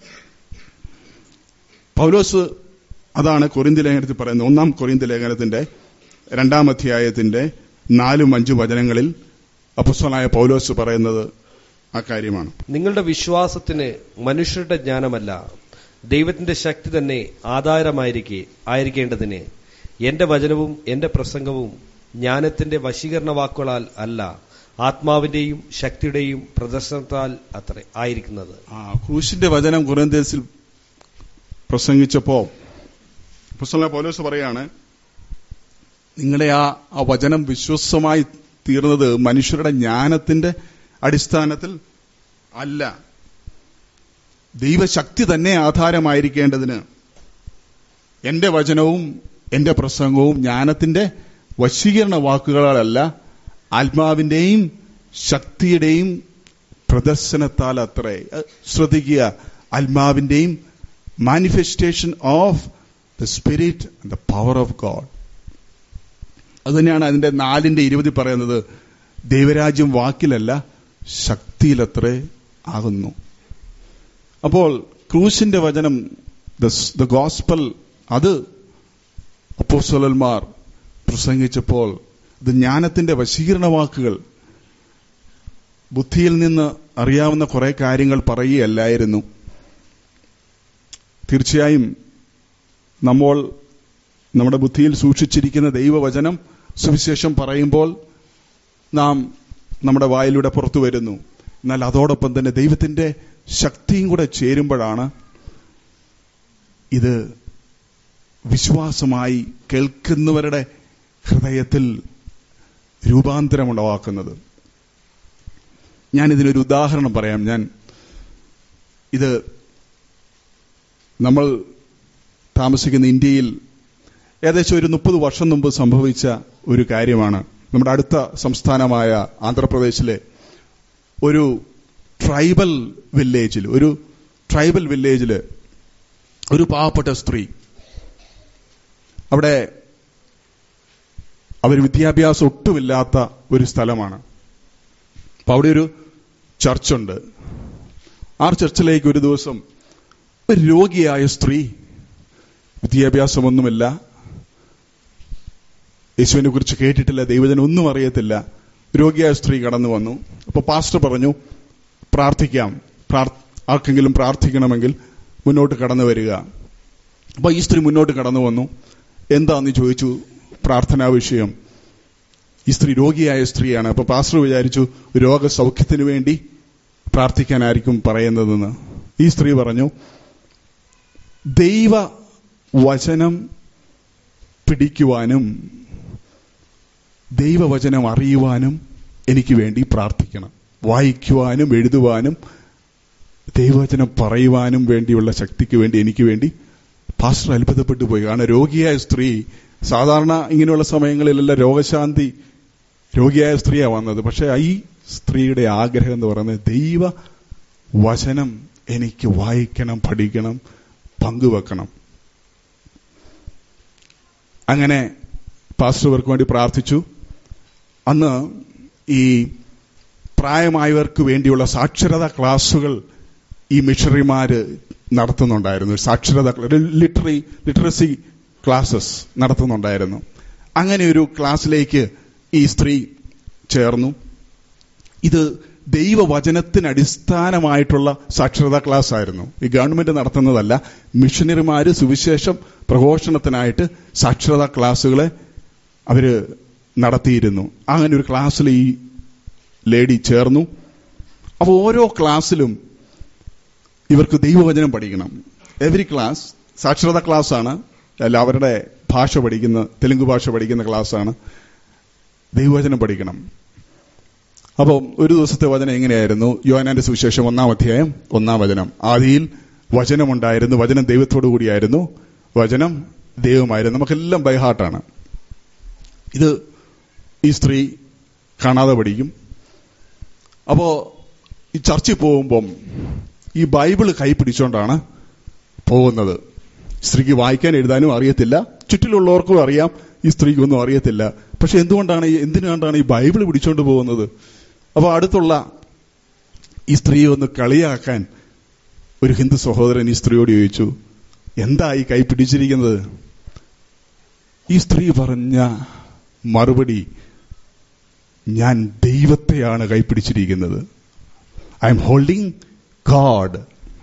പൗലോസ് അതാണ് കൊരിന്ത്യ ലേഖനത്തിൽ പറയുന്നത്. ഒന്നാം കൊരിന്ത്യ ലേഖനത്തിന്റെ രണ്ടാം അധ്യായത്തിന്റെ നാലും അഞ്ചും വചനങ്ങളിൽ അപ്പോസ്തലനായ പൗലോസ് പറയുന്നത് ആ കാര്യമാണ്. നിങ്ങളുടെ വിശ്വാസത്തിന് മനുഷ്യരുടെ ജ്ഞാനമല്ല, ദൈവത്തിന്റെ ശക്തി തന്നെ ആധാരമായിരിക്കെ ആയിരിക്കേണ്ടതിന് എന്റെ വചനവും എന്റെ പ്രസംഗവും ജ്ഞാനത്തിന്റെ വശീകരണ വാക്കുകളാൽ അല്ല, ആത്മാവിന്റെയും ശക്തിയുടെയും പ്രദർശനത്താൽ അത്രേ ആയിരിക്കുന്നത്. ആ ക്രൂശിന്റെ വചനം കൊരിന്ത്യസിൽ പ്രസംഗിച്ചപ്പോ അപ്പോസ്തലനായ പൗലോസ് പറയാണ്, നിങ്ങളുടെ ആ ആ വചനം വിശ്വാസമായി തീർന്നത് മനുഷ്യരുടെ ജ്ഞാനത്തിന്റെ അടിസ്ഥാനത്തിൽ അല്ല, ദൈവശക്തി തന്നെ ആധാരമായിരിക്കേണ്ടതിന് എന്റെ വചനവും എന്റെ പ്രസംഗവും ജ്ഞാനത്തിന്റെ വശീകരണ വാക്കുകളല്ല, ആത്മാവിന്റെയും ശക്തിയുടെയും പ്രദർശനത്താൽ അത്രേ. ശ്രദ്ധിക്കുക, ആത്മാവിന്റെയും manifestation of the spirit and the power of God. അത് തന്നെയാണ് അതിന്റെ നാലിന്റെ ഇരുപതിൽ പറയുന്നത്, ദൈവരാജ്യം വാക്കിലല്ല ശക്തിയിലത്രേ ആകുന്നു. അപ്പോൾ ക്രൂശിന്റെ വചനം, ദ ഗോസ്പൽ, അത് അപ്പോസ്തലന്മാർ പ്രസംഗിച്ചപ്പോൾ ഇത് ജ്ഞാനത്തിന്റെ വശീകരണ വാക്കുകൾ, ബുദ്ധിയിൽ നിന്ന് അറിയാവുന്ന കുറെ കാര്യങ്ങൾ പറയുകയല്ലായിരുന്നു. തീർച്ചയായും നമ്മൾ നമ്മുടെ ബുദ്ധിയിൽ സൂക്ഷിച്ചിരിക്കുന്ന ദൈവവചനം സുവിശേഷം പറയുമ്പോൾ നാം നമ്മുടെ വായിലൂടെ പുറത്തു വരുന്നു. എന്നാൽ അതോടൊപ്പം തന്നെ ദൈവത്തിന്റെ ശക്തിയും കൂടെ ചേരുമ്പോഴാണ് ഇത് വിശ്വാസമായി കേൾക്കുന്നവരുടെ ഹൃദയത്തിൽ രൂപാന്തരമുണ്ടാക്കുന്നത്. ഞാനിതിനൊരു ഉദാഹരണം പറയാം. ഞാൻ ഇത് നമ്മൾ താമസിക്കുന്ന ഇന്ത്യയിൽ ഏകദേശം ഒരു മുപ്പത് വർഷം മുമ്പ് സംഭവിച്ച ഒരു കാര്യമാണ്. നമ്മുടെ അടുത്ത സംസ്ഥാനമായ ആന്ധ്രാപ്രദേശിലെ ഒരു ട്രൈബൽ വില്ലേജിൽ ഒരു ട്രൈബൽ വില്ലേജിൽ ഒരു പാവപ്പെട്ട സ്ത്രീ, അവിടെ അവർ വിദ്യാഭ്യാസം ഒട്ടുമില്ലാത്ത ഒരു സ്ഥലമാണ്. അപ്പൊ അവിടെ ഒരു ചർച്ചുണ്ട്. ആ ചർച്ചിലേക്ക് ഒരു ദിവസം ഒരു രോഗിയായ സ്ത്രീ, വിദ്യാഭ്യാസമൊന്നുമില്ല, യേശുവിനെ കുറിച്ച് കേട്ടിട്ടില്ല, ദൈവജനം ഒന്നും അറിയത്തില്ല, രോഗിയായ സ്ത്രീ കടന്നു വന്നു. അപ്പൊ പാസ്റ്റർ പറഞ്ഞു, പ്രാർത്ഥിക്കാം, ആർക്കെങ്കിലും പ്രാർത്ഥിക്കണമെങ്കിൽ മുന്നോട്ട് കടന്നു വരിക. അപ്പൊ ഈ സ്ത്രീ മുന്നോട്ട് കടന്നു വന്നു. എന്താന്ന് ചോദിച്ചു പ്രാർത്ഥനാ വിഷയം. ഈ സ്ത്രീ രോഗിയായ സ്ത്രീയാണ്. അപ്പൊ പാസ്റ്റർ വിചാരിച്ചു രോഗസൗഖ്യത്തിന് വേണ്ടി പ്രാർത്ഥിക്കാനായിരിക്കും പറയുന്നതെന്ന്. ഈ സ്ത്രീ പറഞ്ഞു, ദൈവ വചനം പിടിക്കുവാനും ദൈവവചനം അറിയുവാനും എനിക്ക് വേണ്ടി പ്രാർത്ഥിക്കണം. വായിക്കുവാനും എഴുതുവാനും ദൈവവചനം പറയുവാനും വേണ്ടിയുള്ള ശക്തിക്ക് വേണ്ടി എനിക്ക് വേണ്ടി. പാസ്റ്റർ അത്ഭുതപ്പെട്ടു പോയി. കാരണം രോഗിയായ സ്ത്രീ, സാധാരണ ഇങ്ങനെയുള്ള സമയങ്ങളിലെല്ലാം രോഗശാന്തി രോഗിയായ സ്ത്രീയാണ് വന്നത്. പക്ഷെ ഈ സ്ത്രീയുടെ ആഗ്രഹം എന്ന് പറയുന്നത് ദൈവ വചനം എനിക്ക് വായിക്കണം, പഠിക്കണം, പങ്കുവെക്കണം. അങ്ങനെ പാസ്റ്റർ ഇവർക്ക് വേണ്ടി പ്രാർത്ഥിച്ചു. അന്ന് ഈ പ്രായമായവർക്ക് വേണ്ടിയുള്ള സാക്ഷരതാ ക്ലാസുകൾ ഈ മിഷണറിമാര് നടത്തുന്നുണ്ടായിരുന്നു. സാക്ഷരതാ ലിറ്ററി ലിറ്ററസി ക്ലാസ്സസ് നടത്തുന്നുണ്ടായിരുന്നു. അങ്ങനെ ഒരു ക്ലാസ്സിലേക്ക് ഈ സ്ത്രീ ചേർന്നു. ഇത് ദൈവവചനത്തിന് അടിസ്ഥാനമായിട്ടുള്ള സാക്ഷരതാ ക്ലാസ് ആയിരുന്നു. ഈ ഗവൺമെന്റ് നടത്തുന്നതല്ല. മിഷണറിമാര് സുവിശേഷം പ്രഘോഷണത്തിനായിട്ട് സാക്ഷരതാ ക്ലാസ്സുകളെ അവര് നടത്തിയിരുന്നു. അങ്ങനെ ഒരു ക്ലാസ്സിൽ ഈ ലേഡി ചേർന്നു. അപ്പോൾ ഓരോ ക്ലാസ്സിലും ഇവർക്ക് ദൈവവചനം പഠിക്കണം. എവറി ക്ലാസ് സാക്ഷരതാ ക്ലാസ് ആണ്. അല്ല, അവരുടെ ഭാഷ പഠിക്കുന്ന, തെലുങ്ക് ഭാഷ പഠിക്കുന്ന ക്ലാസ്സാണ്. ദൈവവചനം പഠിക്കണം. അപ്പോൾ ഒരു ദിവസത്തെ വചനം എങ്ങനെയായിരുന്നു? യോഹന്നാന്റെ സുവിശേഷം ഒന്നാം അധ്യായം ഒന്നാം വചനം. ആദിയിൽ വചനമുണ്ടായിരുന്നു, വചനം ദൈവത്തോടു കൂടിയായിരുന്നു, വചനം ദൈവമായിരുന്നു. നമുക്കെല്ലാം ബൈഹാർട്ടാണ്. ഇത് ഈ സ്ത്രീ കാണാതെ പഠിക്കും. അപ്പോ ഈ ചർച്ചിൽ പോകുമ്പം ഈ ബൈബിള് കൈ പിടിച്ചോണ്ടാണ് പോകുന്നത്. സ്ത്രീക്ക് വായിക്കാൻ എഴുതാനും അറിയത്തില്ല, ചുറ്റിലുള്ളവർക്കും അറിയാം ഈ സ്ത്രീക്കൊന്നും അറിയത്തില്ല. പക്ഷെ എന്തുകൊണ്ടാണ് എന്തിനാണ്ടാണ് ഈ ബൈബിള് പിടിച്ചോണ്ട് പോകുന്നത്? അപ്പൊ അടുത്തുള്ള ഈ സ്ത്രീയെ ഒന്ന് കളിയാക്കാൻ ഒരു ഹിന്ദു സഹോദരൻ ഈ സ്ത്രീയോട് ചോദിച്ചു, എന്താ ഈ കൈ പിടിച്ചിരിക്കുന്നത്? ഈ സ്ത്രീ പറഞ്ഞ മറുപടി, ഞാൻ ദൈവത്തെയാണ് കൈപ്പിടിച്ചിരിക്കുന്നത്. I'm holding God.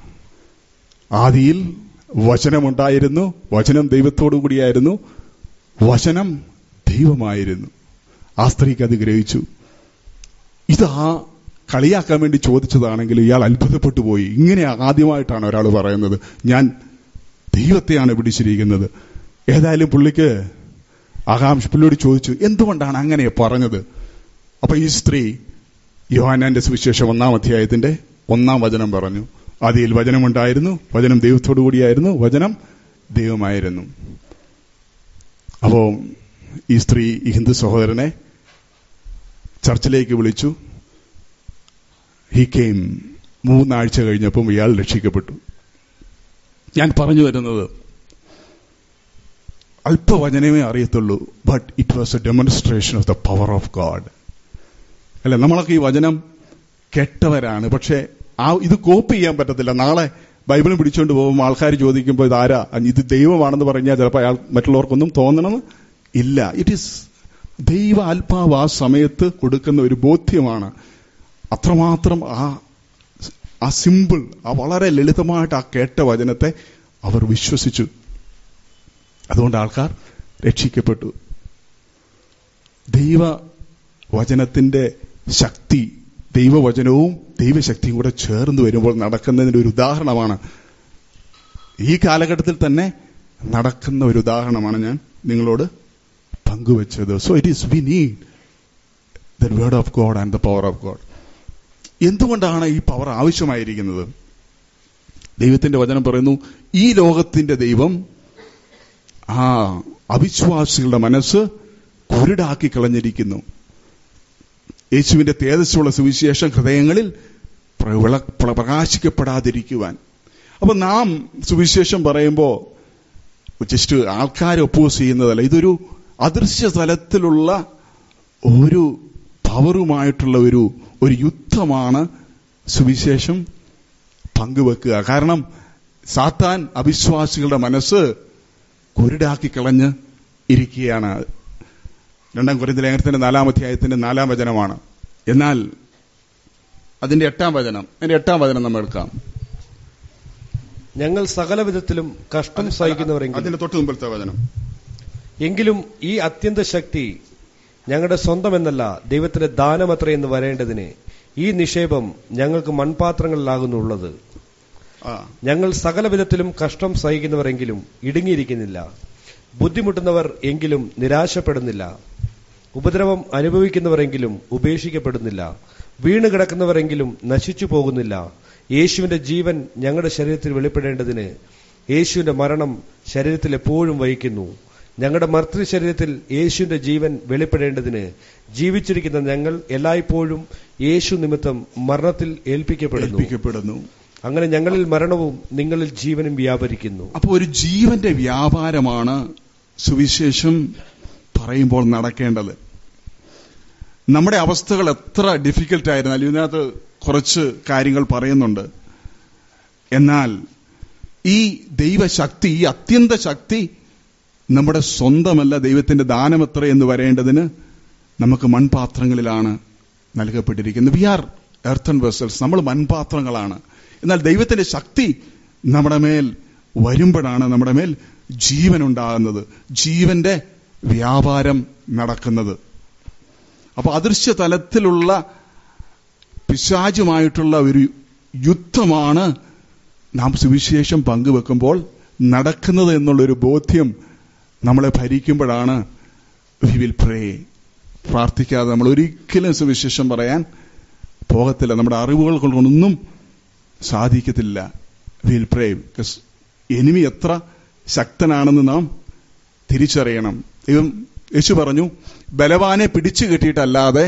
ആദിയിൽ വചനമുണ്ടായിരുന്നു, വചനം ദൈവത്തോടു കൂടിയായിരുന്നു, വചനം ദൈവമായിരുന്നു. ആ സ്ത്രീക്ക് അത് ഗ്രഹിച്ചു. ഇതാ കളിയാക്കാൻ വേണ്ടി ചോദിച്ചതാണെങ്കിൽ ഇയാൾ അത്ഭുതപ്പെട്ടു പോയി. ഇങ്ങനെ ആദ്യമായിട്ടാണ് ഒരാൾ പറയുന്നത്, ഞാൻ ദൈവത്തെയാണ് പിടിച്ചിരിക്കുന്നത്. ഏതായാലും പുള്ളിക്ക് ആകാംക്ഷ, പുള്ളിയോട് ചോദിച്ചു, എന്തുകൊണ്ടാണ് അങ്ങനെ പറഞ്ഞത്? അപ്പൊ ഈ സ്ത്രീ യോഹന്നാന്റെ സുവിശേഷം ഒന്നാം അധ്യായത്തിന്റെ ഒന്നാം വചനം പറഞ്ഞു. ആദിയിൽ വചനമുണ്ടായിരുന്നു, വചനം ദൈവത്തോടു കൂടിയായിരുന്നു, വചനം ദൈവമായിരുന്നു. അപ്പോ ഈ സ്ത്രീ ഈ ഹിന്ദു സഹോദരനെ ചർച്ചിലേക്ക് വിളിച്ചു. He came. മൂന്നാഴ്ച കഴിഞ്ഞപ്പം ഇയാൾ രക്ഷിക്കപ്പെട്ടു. ഞാൻ പറഞ്ഞു വരുന്നത്, അല്പവചനമേ അറിയത്തുള്ളൂ, but it was a demonstration of the power of God. അല്ല, നമ്മളൊക്കെ ഈ വചനം കേട്ടവരാണ്, പക്ഷെ ആ ഇത് കോപ്പി ചെയ്യാൻ പറ്റത്തില്ല. നാളെ ബൈബിൾ പിടിച്ചുകൊണ്ട് പോകുമ്പോൾ ആൾക്കാർ ചോദിക്കുമ്പോൾ ഇതാരാ, ഇത് ദൈവമാണെന്ന് പറഞ്ഞാൽ ചിലപ്പോൾ അയാൾ മറ്റുള്ളവർക്കൊന്നും തോന്നണമെന്ന് ഇല്ല. ഇറ്റ് ഈസ് ദൈവ ആത്മാവ് ആ സമയത്ത് കൊടുക്കുന്ന ഒരു ബോധ്യമാണ്. അത്രമാത്രം ആ ആ സിമ്പിൾ, ആ വളരെ ലളിതമായിട്ട് ആ കേട്ട വചനത്തെ അവർ വിശ്വസിച്ചു. അതുകൊണ്ട് ആൾക്കാർ രക്ഷിക്കപ്പെട്ടു. ദൈവ വചനത്തിന്റെ ശക്തി, ദൈവവചനവും ദൈവശക്തിയും കൂടെ ചേർന്ന് വരുമ്പോൾ നടക്കുന്നതിന്റെ ഒരു ഉദാഹരണമാണ്. ഈ കാലഘട്ടത്തിൽ തന്നെ നടക്കുന്ന ഒരു ഉദാഹരണമാണ് ഞാൻ നിങ്ങളോട് പങ്കുവച്ചത്. So it is we need the word of God and the power of God. എന്തുകൊണ്ടാണ് ഈ പവർ ആവശ്യമായിരിക്കുന്നത്? ദൈവത്തിന്റെ വചനം പറയുന്നു, ഈ ലോകത്തിന്റെ ദൈവം ആ അവിശ്വാസികളുടെ മനസ്സ് കുരുടാക്കി കളഞ്ഞിരിക്കുന്നു. യേശുവിന്റെ തേജസ്സുള്ള സുവിശേഷം ഹൃദയങ്ങളിൽ പ്രകാശിക്കപ്പെടാതിരിക്കുവാൻ. അപ്പൊ നാം സുവിശേഷം പറയുമ്പോൾ ജസ്റ്റ് ആൾക്കാരെ ഒപ്പോസ് ചെയ്യുന്നതല്ല, ഇതൊരു അദൃശ്യ തലത്തിലുള്ള ഒരു പവറുമായിട്ടുള്ള ഒരു ഒരു യുദ്ധമാണ് സുവിശേഷം പങ്കുവെക്കുക. കാരണം സാത്താൻ അവിശ്വാസികളുടെ മനസ്സ് കുരുടാക്കി കളഞ്ഞ് ഇരിക്കുകയാണ്. രണ്ടാം കൊരിന്ത്യർ ലേഖനത്തിന്റെ നാലാം അധ്യായത്തിന്റെ നാലാം വചനമാണ്. എന്നാൽ അതിന്റെ എട്ടാം വചനം അതിന്റെ എട്ടാം വചനം നമ്മൾ എടുക്കാം. ഞങ്ങൾ സകല വിധത്തിലും കഷ്ടം സഹിക്കുന്നവരെങ്കിൽ, അതിന്റെ തൊട്ട് മുമ്പത്തെ വചനം, എങ്കിലും ഈ അത്യന്ത ശക്തി ഞങ്ങളുടെ സ്വന്തമെന്നല്ല, ദൈവത്തിന്റെ ദാനമത്രയെന്ന് വരേണ്ടതിന് ഈ നിക്ഷേപം ഞങ്ങൾക്ക് മൺപാത്രങ്ങളിലാകുന്നുള്ളത്. ഞങ്ങൾ സകല വിധത്തിലും കഷ്ടം സഹിക്കുന്നവരെങ്കിലും ഇടുങ്ങിയിരിക്കുന്നില്ല, ബുദ്ധിമുട്ടുന്നവർ എങ്കിലും നിരാശപ്പെടുന്നില്ല, ഉപദ്രവം അനുഭവിക്കുന്നവരെങ്കിലും ഉപേക്ഷിക്കപ്പെടുന്നില്ല, വീണ് കിടക്കുന്നവരെങ്കിലും നശിച്ചു പോകുന്നില്ല. യേശുവിന്റെ ജീവൻ ഞങ്ങളുടെ ശരീരത്തിൽ വെളിപ്പെടേണ്ടതിന് യേശുവിന്റെ മരണം ശരീരത്തിൽ എപ്പോഴും വഹിക്കുന്നു. ഞങ്ങളുടെ മർത്തൃ ശരീരത്തിൽ യേശുവിന്റെ ജീവൻ വെളിപ്പെടേണ്ടതിന് ജീവിച്ചിരിക്കുന്ന ഞങ്ങൾ എല്ലായ്പ്പോഴും യേശു നിമിത്തം മരണത്തിൽ ഏൽപ്പിക്കപ്പെടുന്നു. അങ്ങനെ ഞങ്ങളിൽ മരണവും നിങ്ങളിൽ ജീവനും വ്യാപരിക്കുന്നു. അപ്പോൾ ഒരു ജീവന്റെ വ്യാപാരമാണ് സുവിശേഷം പറയുമ്പോൾ നടക്കേണ്ടത്. നമ്മുടെ അവസ്ഥകൾ എത്ര ഡിഫിക്കൽട്ട് ആയിരുന്നാലും ഇതിനകത്ത് കുറച്ച് കാര്യങ്ങൾ പറയുന്നുണ്ട്. എന്നാൽ ഈ ദൈവശക്തി, ഈ അത്യന്ത ശക്തി നമ്മുടെ സ്വന്തമല്ല, ദൈവത്തിന്റെ ദാനം എത്ര എന്ന് വരേണ്ടതിന് നമുക്ക് മൺപാത്രങ്ങളിലാണ് നൽകപ്പെട്ടിരിക്കുന്നത്. വി ആർ എർത്തൺ വെസൽസ്, നമ്മൾ മൺപാത്രങ്ങളാണ്. എന്നാൽ ദൈവത്തിന്റെ ശക്തി നമ്മുടെ മേൽ വരുമ്പോഴാണ് നമ്മുടെ മേൽ ജീവൻ ഉണ്ടാകുന്നത്, ജീവന്റെ വ്യാപാരം നടക്കുന്നത്. അപ്പൊ അദൃശ്യ തലത്തിലുള്ള പിശാചുമായിട്ടുള്ള ഒരു യുദ്ധമാണ് നാം സുവിശേഷം പങ്കുവെക്കുമ്പോൾ നടക്കുന്നത് എന്നുള്ളൊരു ബോധ്യം നമ്മളെ ഭരിക്കുമ്പോഴാണ് വി വിൽ പ്രേ. പ്രാർത്ഥിക്കാതെ നമ്മൾ ഒരിക്കലും സുവിശേഷം പറയാൻ പോകത്തില്ല. നമ്മുടെ അറിവുകൾ കൊണ്ടൊന്നും സാധിക്കത്തില്ല. Will pray. ബിക്കോസ് എനിമി എത്ര ശക്തനാണെന്ന് നാം തിരിച്ചറിയണം. ദൈവം യേശു പറഞ്ഞു, ബലവാനെ പിടിച്ചു കെട്ടിയിട്ടല്ലാതെ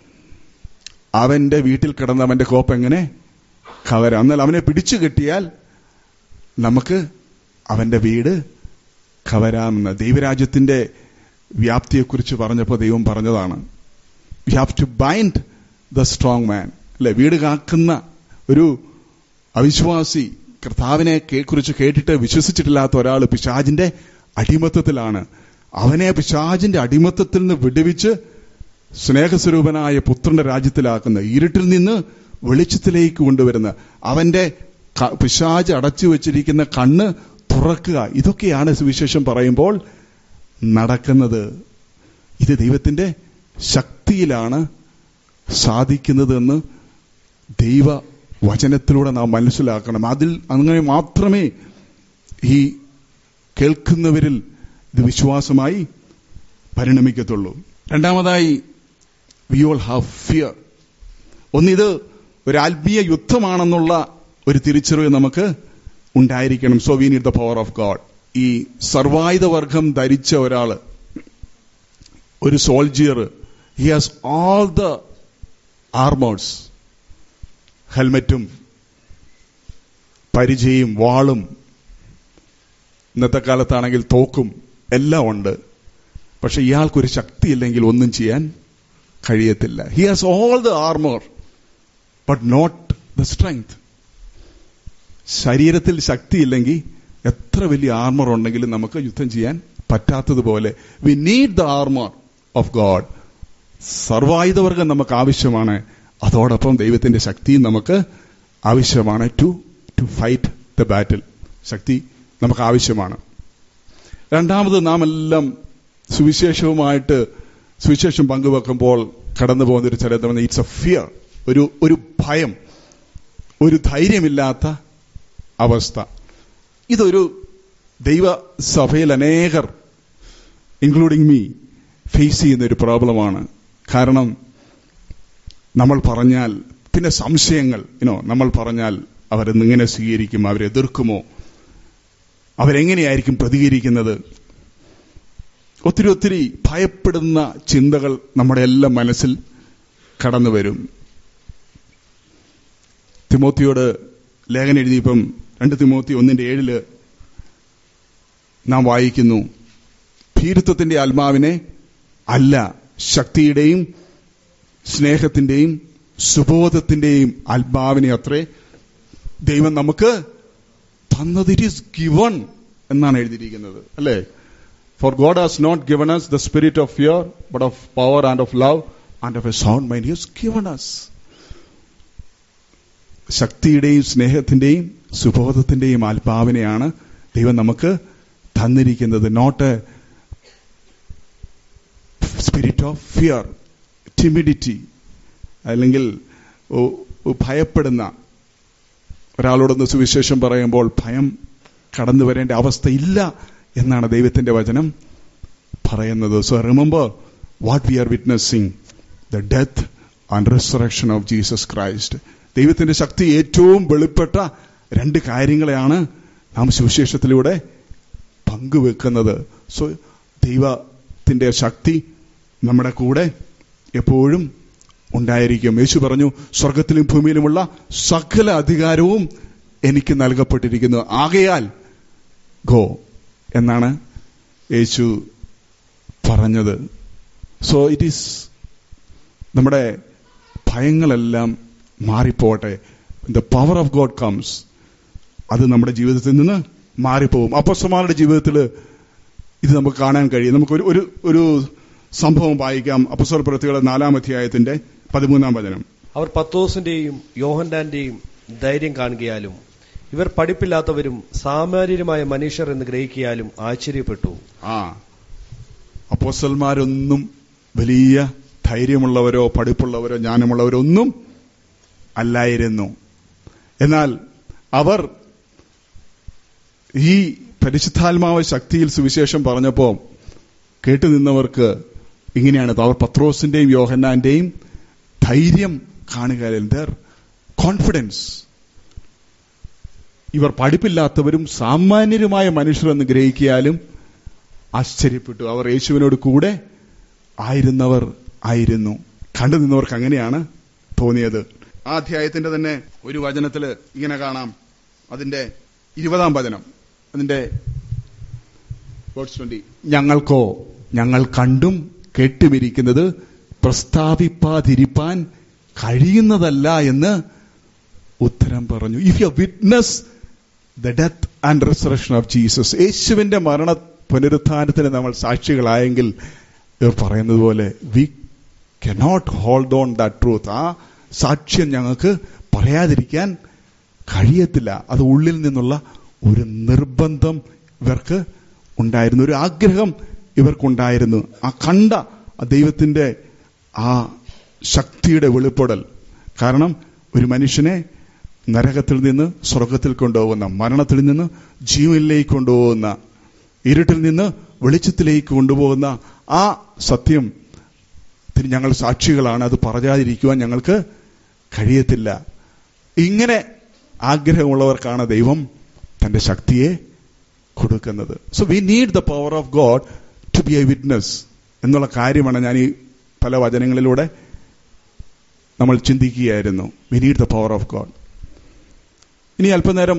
അവന്റെ വീട്ടിൽ കിടന്ന് അവന്റെ കോപ്പ് എങ്ങനെ കവരാം? എന്നാൽ അവനെ പിടിച്ചു കെട്ടിയാൽ നമുക്ക് അവന്റെ വീട് കവരാമെന്ന് ദൈവരാജ്യത്തിന്റെ വ്യാപ്തിയെക്കുറിച്ച് പറഞ്ഞപ്പോൾ ദൈവം പറഞ്ഞതാണ്. You have to bind the strong man. അല്ലെ, വീട് കാക്കുന്ന ഒരു അവിശ്വാസി, കർത്താവിനെ കുറിച്ച് കേട്ടിട്ട് വിശ്വസിച്ചിട്ടില്ലാത്ത ഒരാൾ പിശാചിന്റെ അടിമത്തത്തിലാണ്. അവനെ പിശാചിന്റെ അടിമത്തത്തിൽ നിന്ന് വിടുവിച്ച് സ്നേഹസ്വരൂപനായ പുത്രന്റെ രാജ്യത്തിലാക്കുന്ന, ഇരുട്ടിൽ നിന്ന് വെളിച്ചത്തിലേക്ക് കൊണ്ടുവരുന്ന, അവന്റെ പിശാച് അടച്ചു വെച്ചിരിക്കുന്ന കണ്ണ് തുറക്കുക. ഇതൊക്കെയാണ് സുവിശേഷം പറയുമ്പോൾ നടക്കുന്നത്. ഇത് ദൈവത്തിന്റെ ശക്തിയിലാണ് സാധിക്കുന്നതെന്ന് ദൈവ വചനത്തിലൂടെ നാം മനസ്സിലാക്കണം. അതിൽ അങ്ങനെ മാത്രമേ ഈ കേൾക്കുന്നവരിൽ ഇത് വിശ്വാസമായി പരിണമിക്കത്തുള്ളൂ. രണ്ടാമതായി, വി ഓൾ ഹാവ് ഫിയർ. ഒന്നിത് ഒരു ആത്മീയ യുദ്ധമാണെന്നുള്ള ഒരു തിരിച്ചറിവ് നമുക്ക് ഉണ്ടായിരിക്കണം. So we need the power of God. ഈ സർവായുധ വർഗം ധരിച്ച ഒരാള്, ഒരു soldier, he has all the armours, ഹെൽമെറ്റും പരിചയും വാളും, ഇന്നത്തെ കാലത്താണെങ്കിൽ തോക്കും എല്ലാം ഉണ്ട്. പക്ഷെ ഇയാൾക്കൊരു ശക്തിയില്ലെങ്കിൽ ഒന്നും ചെയ്യാൻ കഴിയത്തില്ല. He has all the armour but not the strength. ശരീരത്തിൽ ശക്തിയില്ലെങ്കിൽ എത്ര വലിയ ആർമർ ഉണ്ടെങ്കിലും നമുക്ക് യുദ്ധം ചെയ്യാൻ പറ്റാത്തതുപോലെ we need the armour of God. സർവായുധവർഗം നമുക്ക് ആവശ്യമാണ്. അതോടൊപ്പം ദൈവത്തിന്റെ ശക്തിയും നമുക്ക് ആവശ്യമാണ്. To to fight the battle ശക്തി നമുക്ക് ആവശ്യമാണ്. രണ്ടാമത്, നാം എല്ലാം സുവിശേഷവുമായിട്ട് സുവിശേഷം പങ്കുവെക്കുമ്പോൾ കടന്നു പോകുന്ന ഒരു ചരിത്രം, ഇറ്റ്സ് എ ഫിയർ, ഒരു ഒരു ഭയം, ഒരു ധൈര്യമില്ലാത്ത അവസ്ഥ. ഇതൊരു ദൈവസഭയിൽ അനേകർ, ഇൻക്ലൂഡിങ് മീ, ഫേസ് ചെയ്യുന്ന ഒരു പ്രോബ്ലമാണ്. കാരണം നമ്മൾ പറഞ്ഞാൽ പിന്നെ സംശയങ്ങൾ, യുനോ നമ്മൾ പറഞ്ഞാൽ അവരെന്നിങ്ങനെ സ്വീകരിക്കും, അവരെതിർക്കുമോ, അവരെങ്ങനെയായിരിക്കും പ്രതികരിക്കുന്നത്? ഒത്തിരി ഒത്തിരി ഭയപ്പെടുന്ന ചിന്തകൾ നമ്മുടെ എല്ലാം മനസ്സിൽ കടന്നു വരും. തിമോത്തിയോട് ലേഖനം എഴുതിയപ്പം രണ്ട് തിമോത്തി ഒന്നിന്റെ ഏഴില് നാം വായിക്കുന്നു, ഭീരുത്വത്തിന്റെ ആത്മാവിനെ അല്ല, ശക്തിയുടെയും സ്നേഹത്തിന്റെയും സുബോധത്തിന്റെയും ആത്മാവിനെ അത്രേ ദൈവം നമുക്ക് തന്നത്. ഇറ്റ് ഈസ് ഗിവൺ എന്നാണ് എഴുതിയിരിക്കുന്നത്, അല്ലേ? For God has not given us the spirit of fear, but of power and of love and of a sound mind. He has given us. ശക്തിയുടെയും സ്നേഹത്തിന്റെയും സുബോധത്തിന്റെയും ആത്മാവിനെയാണ് ദൈവം നമുക്ക് തന്നിരിക്കുന്നത്. Not a spirit of fear, timidity, അല്ലെങ്കിൽ ഭയപ്പെടുന്ന ഒരാളോടൊന്ന് സുവിശേഷം പറയുമ്പോൾ ഭയം കടന്നു വരേണ്ട അവസ്ഥയില്ല എന്നാണ് ദൈവത്തിന്റെ വചനം പറയുന്നത്. So remember what we are witnessing, the death and resurrection of Jesus Christ. ദൈവത്തിന്റെ ശക്തി ഏറ്റവും വെളിപ്പെട്ട രണ്ട് കാര്യങ്ങളെയാണ് നാം സുവിശേഷത്തിലൂടെ പങ്കുവെക്കുന്നത്. സോ ദൈവത്തിന്റെ ശക്തി നമ്മുടെ കൂടെ എപ്പോഴും ഉണ്ടായിരിക്കും. യേശു പറഞ്ഞു, സ്വർഗത്തിലും ഭൂമിയിലുമുള്ള സകല അധികാരവും എനിക്ക് നൽകപ്പെട്ടിരിക്കുന്നു, ആകയാൽ ഗോ എന്നാണ് യേശു പറഞ്ഞത്. സോ ഇറ്റ് ഈസ്, നമ്മുടെ ഭയങ്ങളെല്ലാം മാറിപ്പോട്ടെ. The power of God comes, അത് നമ്മുടെ ജീവിതത്തിൽ നിന്ന് മാറിപ്പോകും. അപ്പോസ്തലന്മാരുടെ ജീവിതത്തിൽ ഇത് നമുക്ക് കാണാൻ കഴിയും. നമുക്ക് ഒരു ഒരു സംഭവം വായിക്കാം. അപ്പോസ്തലപ്രവൃത്തികളുടെ നാലാം അധ്യായത്തിന്റെ പതിമൂന്നാം വചനം. അവർ പത്രോസിന്റെയും യോഹന്നാന്റെയും ധൈര്യം കാണുകയാലും ഇവർ പഠിപ്പില്ലാത്തവരും സാമാന്യരുമായ മനുഷ്യർ എന്ന് ഗ്രഹിക്കാലും ആശ്ചര്യപ്പെട്ടു. ആ അപ്പോസ്തലന്മാരൊന്നും വലിയ ധൈര്യമുള്ളവരോ പഠിപ്പുള്ളവരോ ജ്ഞാനമുള്ളവരോ ഒന്നും അല്ലായിരുന്നു. എന്നാൽ അവർ ഈ പരിശുദ്ധാത്മാവ് ശക്തിയിൽ സുവിശേഷം പറഞ്ഞപ്പോ കേട്ടുനിന്നവർക്ക് ഇങ്ങനെയാണ്, അവർ പത്രോസിന്റെയും യോഹന്നാന്റെയും ധൈര്യം കാണുകയാൽ, ദർ കോൺഫിഡൻസ്. ഇവർ പഠിപ്പില്ലാത്തവരും സാമാന്യരുമായ മനുഷ്യരെന്ന് ഗ്രഹിക്കാലും ആശ്ചര്യപ്പെട്ടു. അവർ യേശുവിനോട് കൂടെ ആയിരുന്നവർ ആയിരുന്നു. കണ്ടു നിന്നവർക്ക് അങ്ങനെയാണ് തോന്നിയത്. ആ അധ്യായത്തിന്റെ തന്നെ ഒരു വചനത്തില് ഇങ്ങനെ കാണാം, അതിന്റെ ഇരുപതാം വചനം, അതിന്റെ ഞങ്ങൾക്കോ ഞങ്ങൾ കണ്ടും കേട്ടുമിരിക്കുന്നത് പ്രസ്താവിപ്പാതിരിപ്പാൻ കഴിയുന്നതല്ല എന്ന് ഉത്തരം പറഞ്ഞു. If you witness the death and resurrection of Jesus, യേശുവിന്റെ മരണ പുനരുത്ഥാനത്തിന് നമ്മൾ സാക്ഷികളായെങ്കിൽ ഇവർ പറയുന്നത് പോലെ we cannot hold on that truth. ആ സാക്ഷ്യം ഞങ്ങൾക്ക് പറയാതിരിക്കാൻ കഴിയത്തില്ല. അത് ഉള്ളിൽ നിന്നുള്ള ഒരു നിർബന്ധം ഇവർക്ക് ഉണ്ടായിരുന്നു, ഒരു ആഗ്രഹം ഇവർക്കുണ്ടായിരുന്നു. ആ കണ്ട ദൈവത്തിന്റെ ആ ശക്തിയുടെ വെളിപ്പെടൽ. കാരണം ഒരു മനുഷ്യനെ നരകത്തിൽ നിന്ന് സ്വർഗത്തിൽ കൊണ്ടുപോകുന്ന, മരണത്തിൽ നിന്ന് ജീവനിലേക്ക് കൊണ്ടുപോകുന്ന, ഇരുട്ടിൽ നിന്ന് വെളിച്ചത്തിലേക്ക് കൊണ്ടുപോകുന്ന ആ സത്യം ഞങ്ങൾ സാക്ഷികളാണ്. അത് പറയാതിരിക്കുവാൻ ഞങ്ങൾക്ക് കഴിയത്തില്ല. ഇങ്ങനെ ആഗ്രഹമുള്ളവർക്കാണ് ദൈവം തന്റെ ശക്തിയെ കൊടുക്കുന്നത്. So we need the power of God to be a witness എന്നുള്ള കാര്യമാണ് ഞാൻ ഈ പല വചനങ്ങളിലൂടെ നമ്മൾ ചിന്തിക്കുകയായിരുന്നു. We need the power of God. ഇനി അല്പനേരം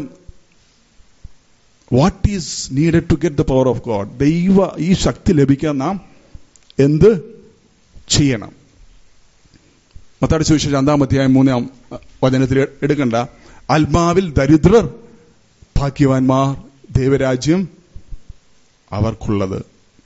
what is needed to get the power of God, ദൈവ ഈ ശക്തി ലഭിക്കാൻ നാം എന്ത് ചെയ്യണം? മത്തായിയുടെ സുവിശേഷം അഞ്ചാം അധ്യായം മൂന്നാം വചനത്തിൽ എടുക്കണ്ട, ആത്മാവിൽ ദരിദ്രർ ഭാഗ്യവാന്മാർ, ദൈവരാജ്യം അവർക്കുള്ളത്.